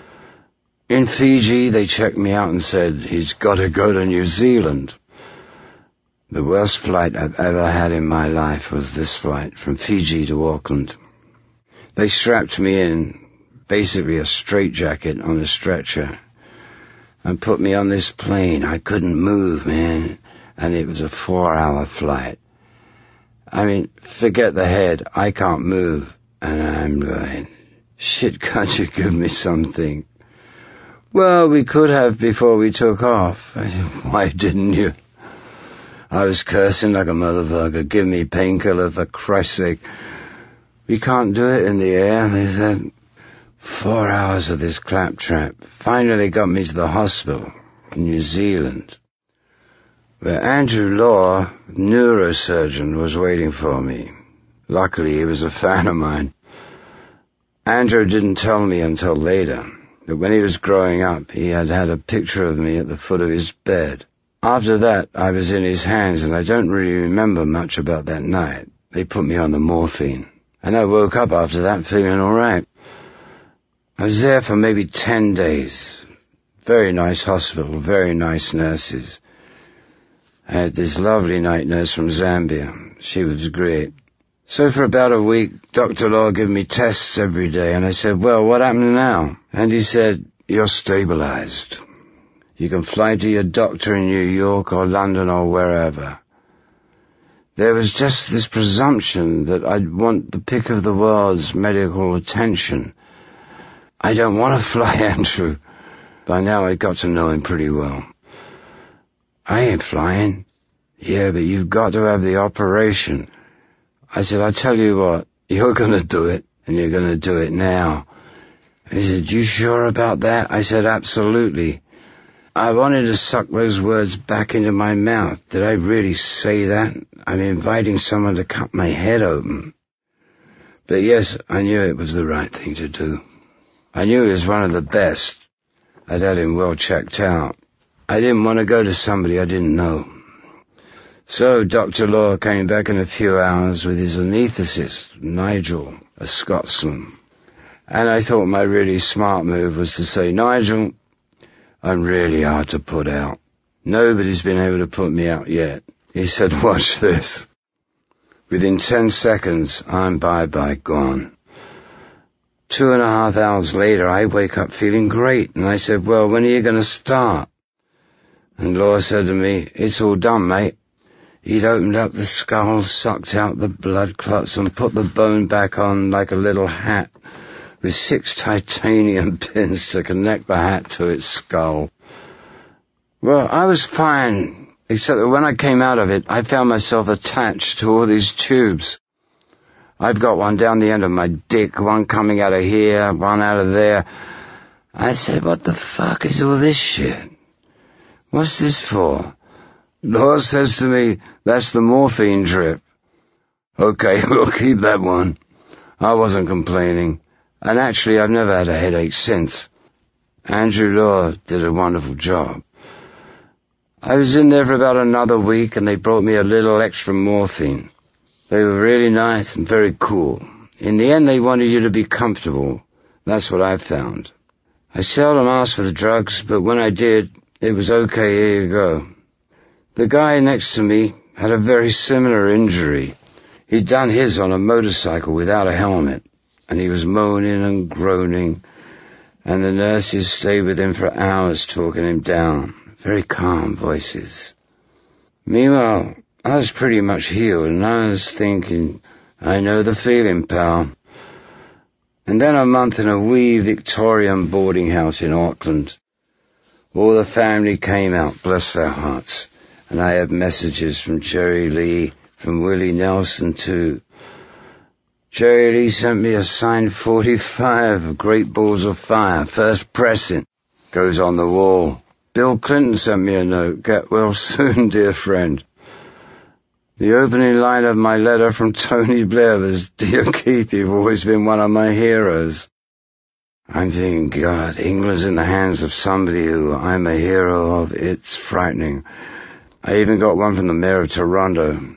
In Fiji, they checked me out and said, he's got to go to New Zealand. The worst flight I've ever had in my life was this flight, from Fiji to Auckland. They strapped me in, basically a straitjacket on a stretcher, and put me on this plane. I couldn't move, man, and it was a four-hour flight. I mean, forget the head, I can't move, and I'm going, shit, can't you give me something? Well, we could have before we took off. I said, why didn't you? I was cursing like a motherfucker. Give me painkiller, for Christ's sake. We can't do it in the air. They said, four hours of this claptrap. Finally got me to the hospital in New Zealand, where Andrew Law, neurosurgeon, was waiting for me. Luckily, he was a fan of mine. Andrew didn't tell me until later that when he was growing up, he had had a picture of me at the foot of his bed. After that, I was in his hands, and I don't really remember much about that night. They put me on the morphine, and I woke up after that feeling all right. I was there for maybe ten days. Very nice hospital, very nice nurses. I had this lovely night nurse from Zambia. She was great. So for about a week, Doctor Law gave me tests every day, and I said, well, what happened now? And he said, you're stabilized. You can fly to your doctor in New York or London or wherever. There was just this presumption that I'd want the pick of the world's medical attention. I don't want to fly, Andrew. By now I got to know him pretty well. I ain't flying. Yeah, but you've got to have the operation. I said, I'll tell you what, you're going to do it, and you're going to do it now. And he said, you sure about that? I said, absolutely. I wanted to suck those words back into my mouth. Did I really say that? I'm inviting someone to cut my head open. But yes, I knew it was the right thing to do. I knew he was one of the best. I'd had him well checked out. I didn't want to go to somebody I didn't know. So Doctor Law came back in a few hours with his anaesthetist, Nigel, a Scotsman. And I thought my really smart move was to say, Nigel, I'm really hard to put out. Nobody's been able to put me out yet. He said, watch this. Within ten seconds, I'm bye-bye, gone. Two and a half hours later, I wake up feeling great. And I said, well, when are you going to start? And Law said to me, it's all done, mate. He'd opened up the skull, sucked out the blood clots, and put the bone back on like a little hat, with six titanium pins to connect the hat to its skull. Well, I was fine, except that when I came out of it, I found myself attached to all these tubes. I've got one down the end of my dick, one coming out of here, one out of there. I said, what the fuck is all this shit? What's this for? Law says to me, that's the morphine drip. Okay, we'll keep that one. I wasn't complaining. And actually, I've never had a headache since. Andrew Law did a wonderful job. I was in there for about another week, and they brought me a little extra morphine. They were really nice and very cool. In the end, they wanted you to be comfortable. That's what I found. I seldom asked for the drugs, but when I did, it was okay, here you go. The guy next to me had a very similar injury. He'd done his on a motorcycle without a helmet, and he was moaning and groaning, and the nurses stayed with him for hours talking him down. Very calm voices. Meanwhile, I was pretty much healed, and I was thinking, I know the feeling, pal. And then a month in a wee Victorian boarding house in Auckland. All the family came out, bless their hearts, and I had messages from Jerry Lee, from Willie Nelson too. Jerry Lee sent me a signed forty-five of Great Balls of Fire, first pressing. Goes on the wall. Bill Clinton sent me a note. Get well soon, dear friend. The opening line of my letter from Tony Blair was, Dear Keith, you've always been one of my heroes. I'm thinking, God, England's in the hands of somebody who I'm a hero of. It's frightening. I even got one from the mayor of Toronto.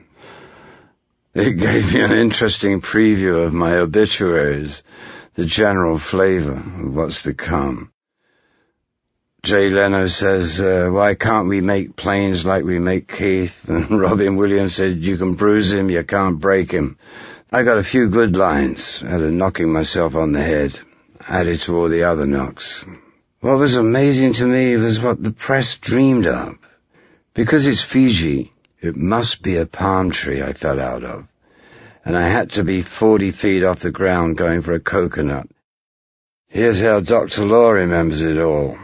It gave me an interesting preview of my obituaries, the general flavor of what's to come. Jay Leno says, uh, why can't we make planes like we make Keith? And Robin Williams said, you can bruise him, you can't break him. I got a few good lines out of knocking myself on the head, added to all the other knocks. What was amazing to me was what the press dreamed of. Because it's Fiji, it must be a palm tree I fell out of. And I had to be forty feet off the ground going for a coconut. Here's how Doctor Law remembers it all.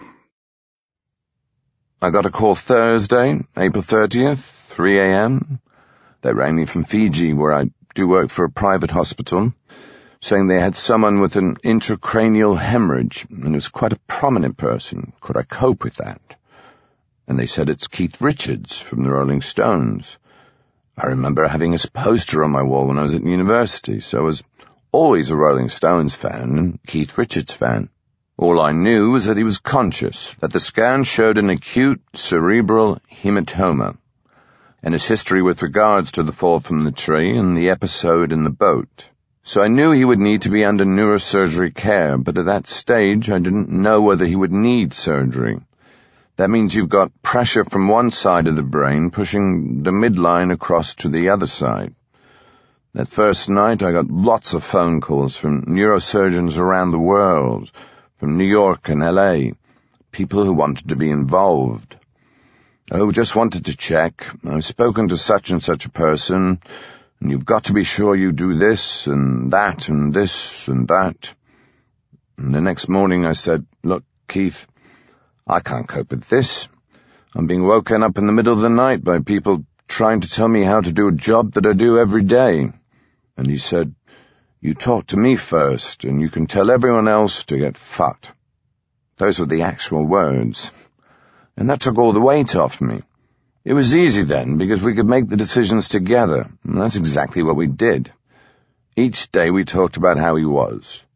I got a call Thursday, April thirtieth, three a.m. They rang me from Fiji, where I do work for a private hospital, saying they had someone with an intracranial hemorrhage, and it was quite a prominent person. Could I cope with that? And they said it's Keith Richards from the Rolling Stones. I remember having his poster on my wall when I was at university, so I was always a Rolling Stones fan and Keith Richards fan. All I knew was that he was conscious, that the scan showed an acute cerebral hematoma, and his history with regards to the fall from the tree and the episode in the boat. So I knew he would need to be under neurosurgery care, but at that stage I didn't know whether he would need surgery. That means you've got pressure from one side of the brain pushing the midline across to the other side. That first night I got lots of phone calls from neurosurgeons around the world, from New York and L A, people who wanted to be involved. Oh, just wanted to check. I've spoken to such and such a person, and you've got to be sure you do this and that and this and that. And the next morning I said, look, Keith, I can't cope with this. I'm being woken up in the middle of the night by people trying to tell me how to do a job that I do every day. And he said, you talk to me first, and you can tell everyone else to get fucked. Those were the actual words. And that took all the weight off me. It was easy then, because we could make the decisions together, and that's exactly what we did. Each day we talked about how he was,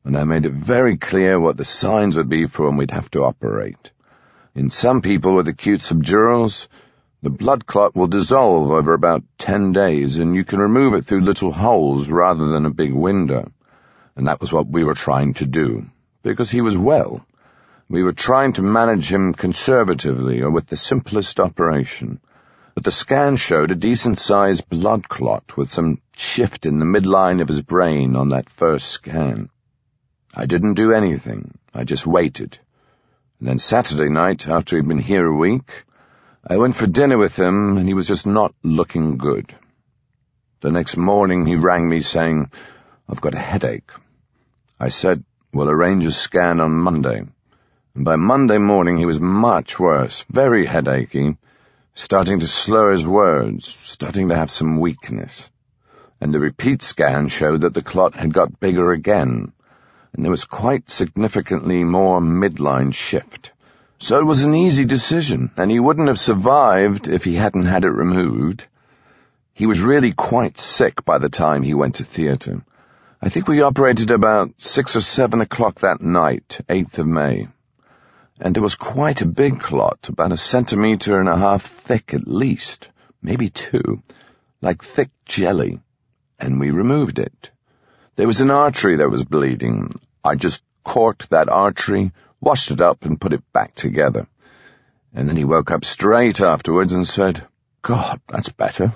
and I made it very clear what the signs would be for when we'd have to operate. In some people with acute subdurals, the blood clot will dissolve over about ten days, and you can remove it through little holes rather than a big window. And that was what we were trying to do, because he was well. We were trying to manage him conservatively or with the simplest operation. But the scan showed a decent-sized blood clot with some shift in the midline of his brain on that first scan. I didn't do anything. I just waited. And then Saturday night, after he'd been here a week, I went for dinner with him, and he was just not looking good. The next morning he rang me saying, "I've got a headache." I said, "We'll arrange a scan on Monday." And by Monday morning he was much worse, very headachy, starting to slur his words, starting to have some weakness. And the repeat scan showed that the clot had got bigger again, and there was quite significantly more midline shift. So it was an easy decision, and he wouldn't have survived if he hadn't had it removed. He was really quite sick by the time he went to theatre. I think we operated about six or seven o'clock that night, eighth of May. And it was quite a big clot, about a centimetre and a half thick at least, maybe two, like thick jelly, and we removed it. There was an artery that was bleeding. I just corked that artery, washed it up, and put it back together. And then he woke up straight afterwards and said, "God, that's better."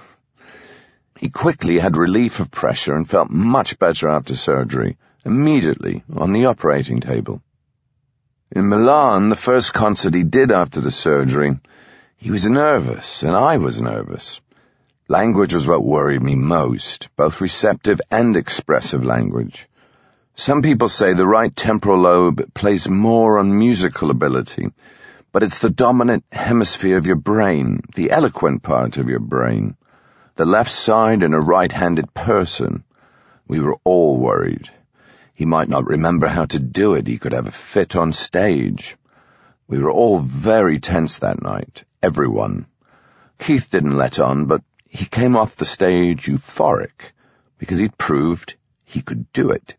He quickly had relief of pressure and felt much better after surgery, immediately on the operating table. In Milan, the first concert he did after the surgery, he was nervous, and I was nervous. Language was what worried me most, both receptive and expressive language. Some people say the right temporal lobe plays more on musical ability, but it's the dominant hemisphere of your brain, the eloquent part of your brain. The left side in a right-handed person. We were all worried. He might not remember how to do it. He could have a fit on stage. We were all very tense that night, everyone. Keith didn't let on, but he came off the stage euphoric because he'd proved he could do it.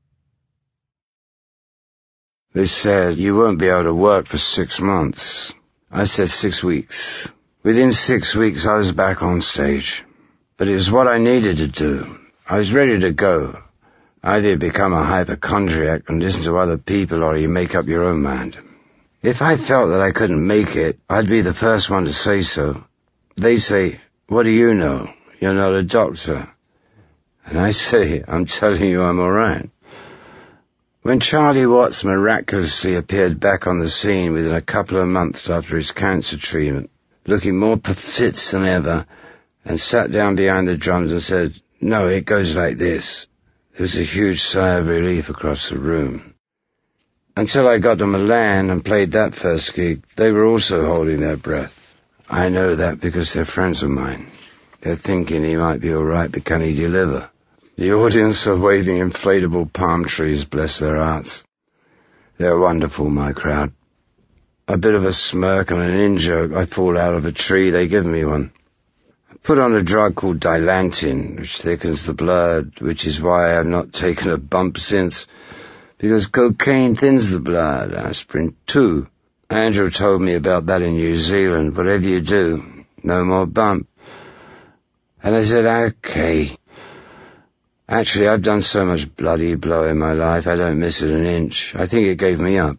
They said, "You won't be able to work for six months. I said six weeks. Within six weeks I was back on stage. But it was what I needed to do. I was ready to go. Either you become a hypochondriac and listen to other people, or you make up your own mind. If I felt that I couldn't make it, I'd be the first one to say so. They say, "What do you know? You're not a doctor." And I say, "I'm telling you I'm all right." When Charlie Watts miraculously appeared back on the scene within a couple of months after his cancer treatment, looking more perfect than ever, and sat down behind the drums and said, "No, it goes like this," there was a huge sigh of relief across the room. Until I got to Milan and played that first gig, they were also holding their breath. I know that because they're friends of mine. They're thinking he might be all right, but can he deliver? The audience are waving inflatable palm trees, bless their hearts. They're wonderful, my crowd. A bit of a smirk and an in-joke. I fall out of a tree, they give me one. I put on a drug called Dilantin, which thickens the blood, which is why I've not taken a bump since, because cocaine thins the blood. Aspirin too. Andrew told me about that in New Zealand. Whatever you do, no more bump. And I said, okay. Actually, I've done so much bloody blow in my life, I don't miss it an inch. I think it gave me up.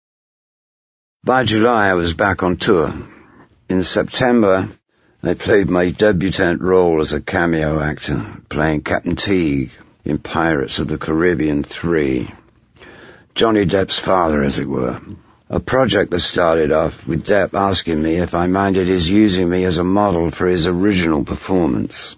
By July, I was back on tour. In September, I played my debutante role as a cameo actor, playing Captain Teague in Pirates of the Caribbean three. Johnny Depp's father, as it were. A project that started off with Depp asking me if I minded his using me as a model for his original performance.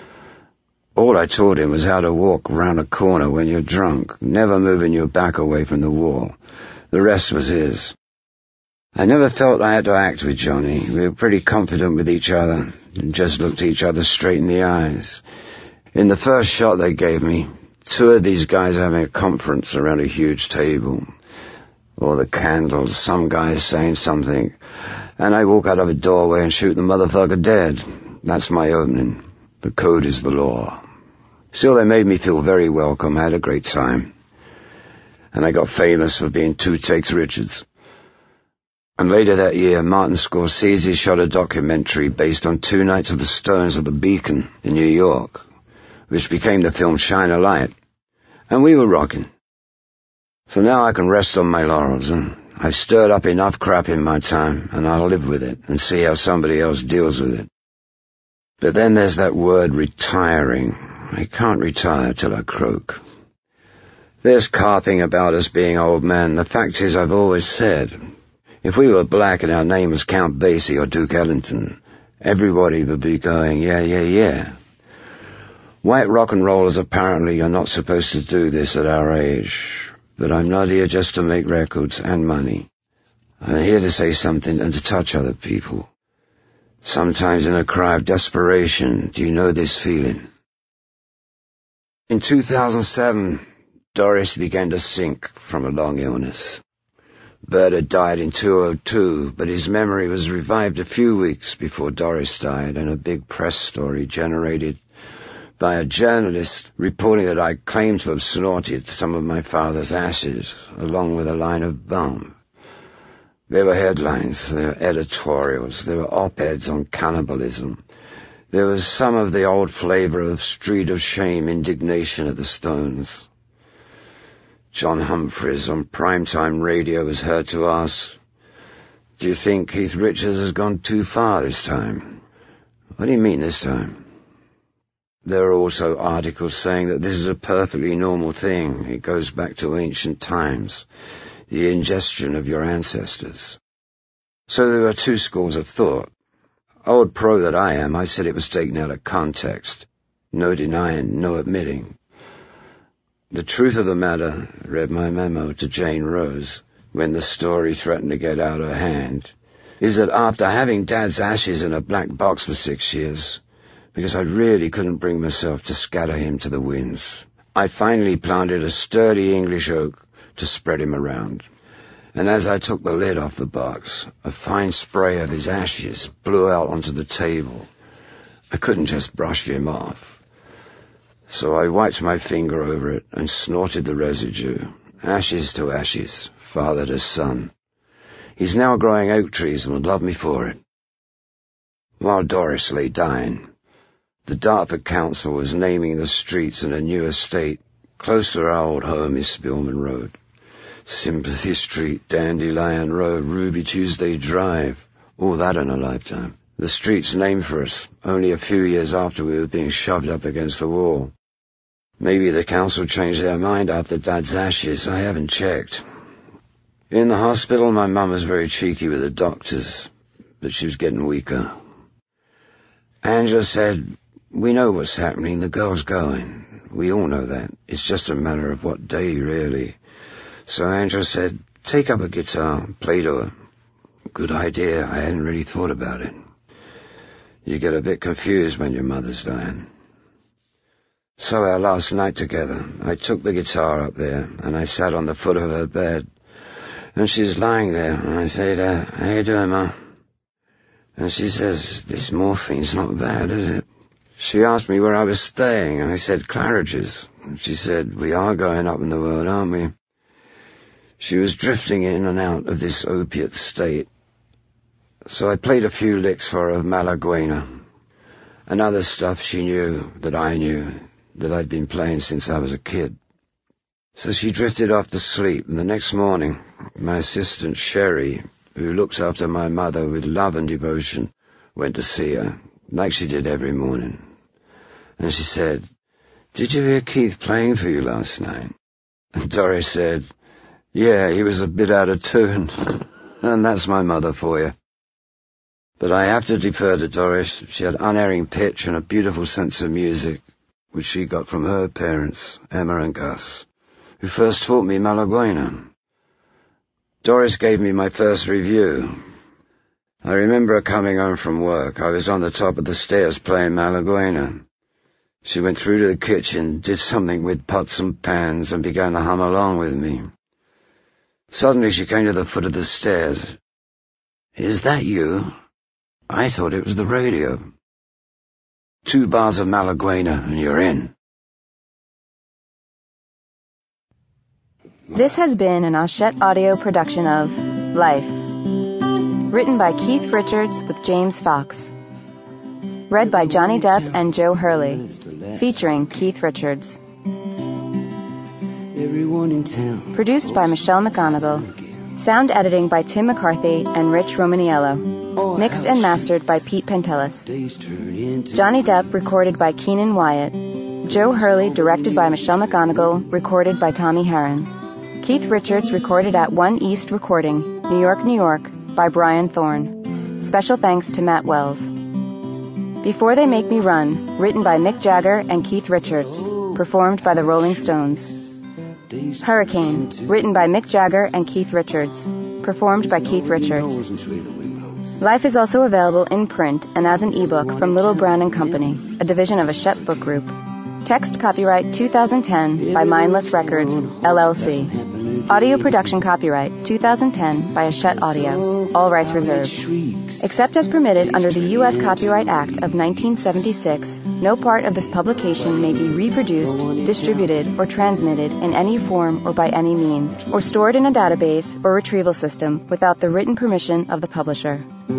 All I taught him was how to walk round a corner when you're drunk, never moving your back away from the wall. The rest was his. I never felt I had to act with Johnny. We were pretty confident with each other, and just looked each other straight in the eyes. In the first shot they gave me, two of these guys having a conference around a huge table. All the candles, some guys saying something, and I walk out of a doorway and shoot the motherfucker dead. That's my opening. The code is the law. Still, they made me feel very welcome. I had a great time. and I got famous for being Two Takes Richards. And later that year, Martin Scorsese shot a documentary based on two nights of the Stones at the Beacon in New York, which became the film Shine a Light, and we were rocking. So now I can rest on my laurels, and I've stirred up enough crap in my time, and I'll live with it and see how somebody else deals with it. But then there's that word retiring. I can't retire till I croak. There's carping about us being old men. The fact is, I've always said, if we were black and our name was Count Basie or Duke Ellington, everybody would be going, yeah, yeah, yeah. White rock and rollers apparently are not supposed to do this at our age, but I'm not here just to make records and money. I'm here to say something and to touch other people. Sometimes in a cry of desperation, do you know this feeling? In two thousand seven, Doris began to sink from a long illness. Bert had died in two thousand two, but his memory was revived a few weeks before Doris died, and a big press story generated by a journalist reporting that I claimed to have snorted some of my father's ashes, along with a line of bomb. There were headlines, there were editorials, there were op-eds on cannibalism. There was some of the old flavor of Street of Shame indignation at the Stones. John Humphreys on primetime radio was heard to ask, "Do you think Keith Richards has gone too far this time?" What do you mean this time? There are also articles saying that this is a perfectly normal thing. It goes back to ancient times, the ingestion of your ancestors. So there are two schools of thought. Old pro that I am, I said it was taken out of context. No denying, no admitting. The truth of the matter, read my memo to Jane Rose, when the story threatened to get out of hand, is that after having Dad's ashes in a black box for six years, because I really couldn't bring myself to scatter him to the winds, I finally planted a sturdy English oak to spread him around. And as I took the lid off the box, a fine spray of his ashes blew out onto the table. I couldn't just brush him off. So I wiped my finger over it and snorted the residue. Ashes to ashes, father to son. He's now growing oak trees and would love me for it. While Doris lay dying, the Dartford Council was naming the streets in a new estate close to our old home is Spillman Road. Sympathy Street, Dandelion Road, Ruby Tuesday Drive, all that in a lifetime. The street's named for us, only a few years after we were being shoved up against the wall. Maybe the council changed their mind after Dad's ashes, I haven't checked. In the hospital, my mum was very cheeky with the doctors, but she was getting weaker. Angela said, "We know what's happening, the girl's going. We all know that. It's just a matter of what day, really." So Angela said, "Take up a guitar, play to her." Good idea, I hadn't really thought about it. You get a bit confused when your mother's dying. So our last night together, I took the guitar up there, and I sat on the foot of her bed, and she's lying there, and I said, uh, "How you doing, Ma?" And she says, "This morphine's not bad, is it?" She asked me where I was staying, and I said, "Claridge's." And she said, "We are going up in the world, aren't we?" She was drifting in and out of this opiate state. So I played a few licks for her of Malaguena, and other stuff she knew that I knew, that I'd been playing since I was a kid. So she drifted off to sleep, and the next morning, my assistant Sherry, who looks after my mother with love and devotion, went to see her, like she did every morning. And she said, "Did you hear Keith playing for you last night?" And Doris said, "Yeah, he was a bit out of tune." And that's my mother for you. But I have to defer to Doris. She had unerring pitch and a beautiful sense of music, which she got from her parents, Emma and Gus, who first taught me Malaguena. Doris gave me my first review. I remember her coming home from work. I was on the top of the stairs playing Malaguena. She went through to the kitchen, did something with pots and pans, and began to hum along with me. Suddenly she came to the foot of the stairs. "Is that you? I thought it was the radio." Two bars of Malaguena and you're in. This has been an Hachette Audio production of Life, written by Keith Richards with James Fox, read by Johnny Depp and Joe Hurley, featuring Keith Richards, produced by Michelle McGonigal, sound editing by Tim McCarthy and Rich Romaniello, mixed and mastered by Pete Pantelis, Johnny Depp recorded by Keenan Wyatt, Joe Hurley directed by Michelle McGonigal, recorded by Tommy Herron, Keith Richards recorded at One East Recording, New York, New York, by Brian Thorne. Special thanks to Matt Wells. Before They Make Me Run, written by Mick Jagger and Keith Richards, performed by the Rolling Stones. Hurricane, written by Mick Jagger and Keith Richards, performed by Keith Richards. Life is also available in print and as an ebook from Little Brown and Company, a division of Hachette Book Group. Text copyright two thousand ten by Mindless Records, L L C. Audio production copyright two thousand ten by Hachette Audio. All rights reserved. Except as permitted under the U S Copyright Act of nineteen seventy-six, no part of this publication may be reproduced, distributed, or transmitted in any form or by any means, or stored in a database or retrieval system without the written permission of the publisher.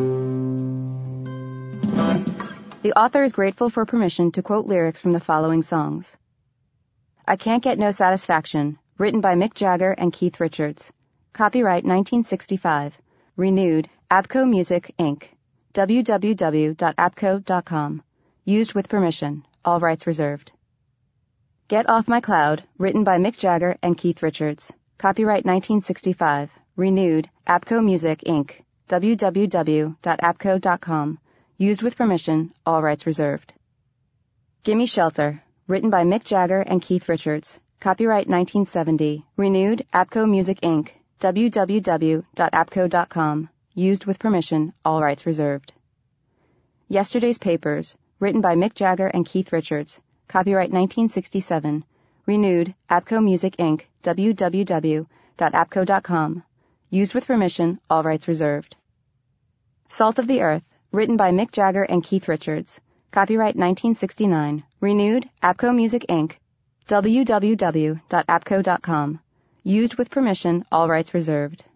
The author is grateful for permission to quote lyrics from the following songs. I Can't Get No Satisfaction, written by Mick Jagger and Keith Richards. Copyright nineteen sixty-five. Renewed, Abco Music, Incorporated. w w w dot abco dot com. Used with permission. All rights reserved. Get Off My Cloud, written by Mick Jagger and Keith Richards. Copyright nineteen sixty-five. Renewed, Abco Music, Incorporated. w w w dot abco dot com. Used with permission, all rights reserved. Gimme Shelter, written by Mick Jagger and Keith Richards. Copyright nineteen seventy. Renewed, Abco Music, Incorporated. w w w dot abco dot com. Used with permission, all rights reserved. Yesterday's Papers, written by Mick Jagger and Keith Richards. Copyright nineteen sixty-seven. Renewed, Abco Music, Incorporated. w w w dot abco dot com. Used with permission, all rights reserved. Salt of the Earth, written by Mick Jagger and Keith Richards. Copyright nineteen sixty-nine. Renewed, Abco Music, Incorporated. w w w dot abco dot com. Used with permission, all rights reserved.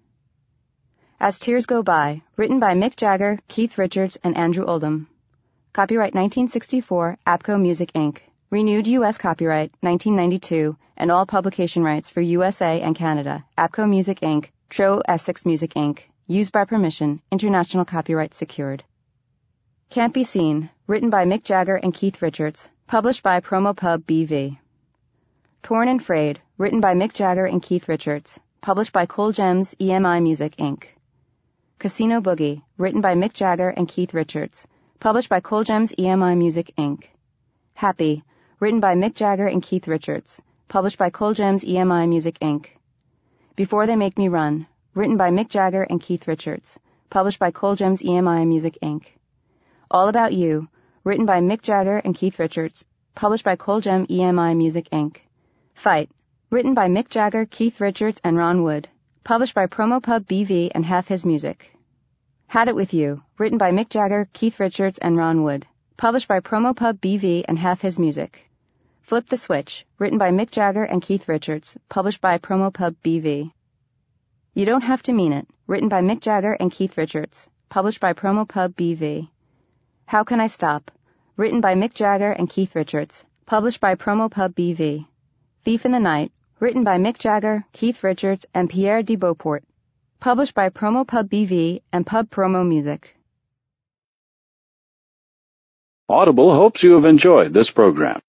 As Tears Go By, written by Mick Jagger, Keith Richards, and Andrew Oldham. Copyright nineteen sixty-four, Abco Music, Incorporated. Renewed U S copyright nineteen ninety-two, and all publication rights for U S A and Canada. Abco Music, Incorporated. Tro Essex Music, Incorporated. Used by permission, international copyright secured. Can't Be Seen, written by Mick Jagger and Keith Richards, published by Promo Pub B V. Torn and Frayed, written by Mick Jagger and Keith Richards, published by Cole Gems E M I Music, Incorporated. Casino Boogie, written by Mick Jagger and Keith Richards, published by Cole Gems E M I Music, Incorporated. Happy, written by Mick Jagger and Keith Richards, published by Cole Gems E M I Music, Incorporated. Before They Make Me Run, written by Mick Jagger and Keith Richards, published by Cole Gems E M I Music, Incorporated. All About You, written by Mick Jagger and Keith Richards, published by Cole Gem E M I Music, Incorporated. Fight, written by Mick Jagger, Keith Richards, and Ron Wood, published by Promo Pub B V and Half His Music. Had It With You, written by Mick Jagger, Keith Richards, and Ron Wood, published by Promo Pub B V and Half His Music. Flip the Switch, written by Mick Jagger and Keith Richards, published by Promo Pub B V. You Don't Have to Mean It, written by Mick Jagger and Keith Richards, published by Promo Pub B V. How Can I Stop, written by Mick Jagger and Keith Richards, published by Promo Pub B V. Thief in the Night, written by Mick Jagger, Keith Richards, and Pierre de Beauport, published by Promo Pub B V and Pub Promo Music. Audible hopes you have enjoyed this program.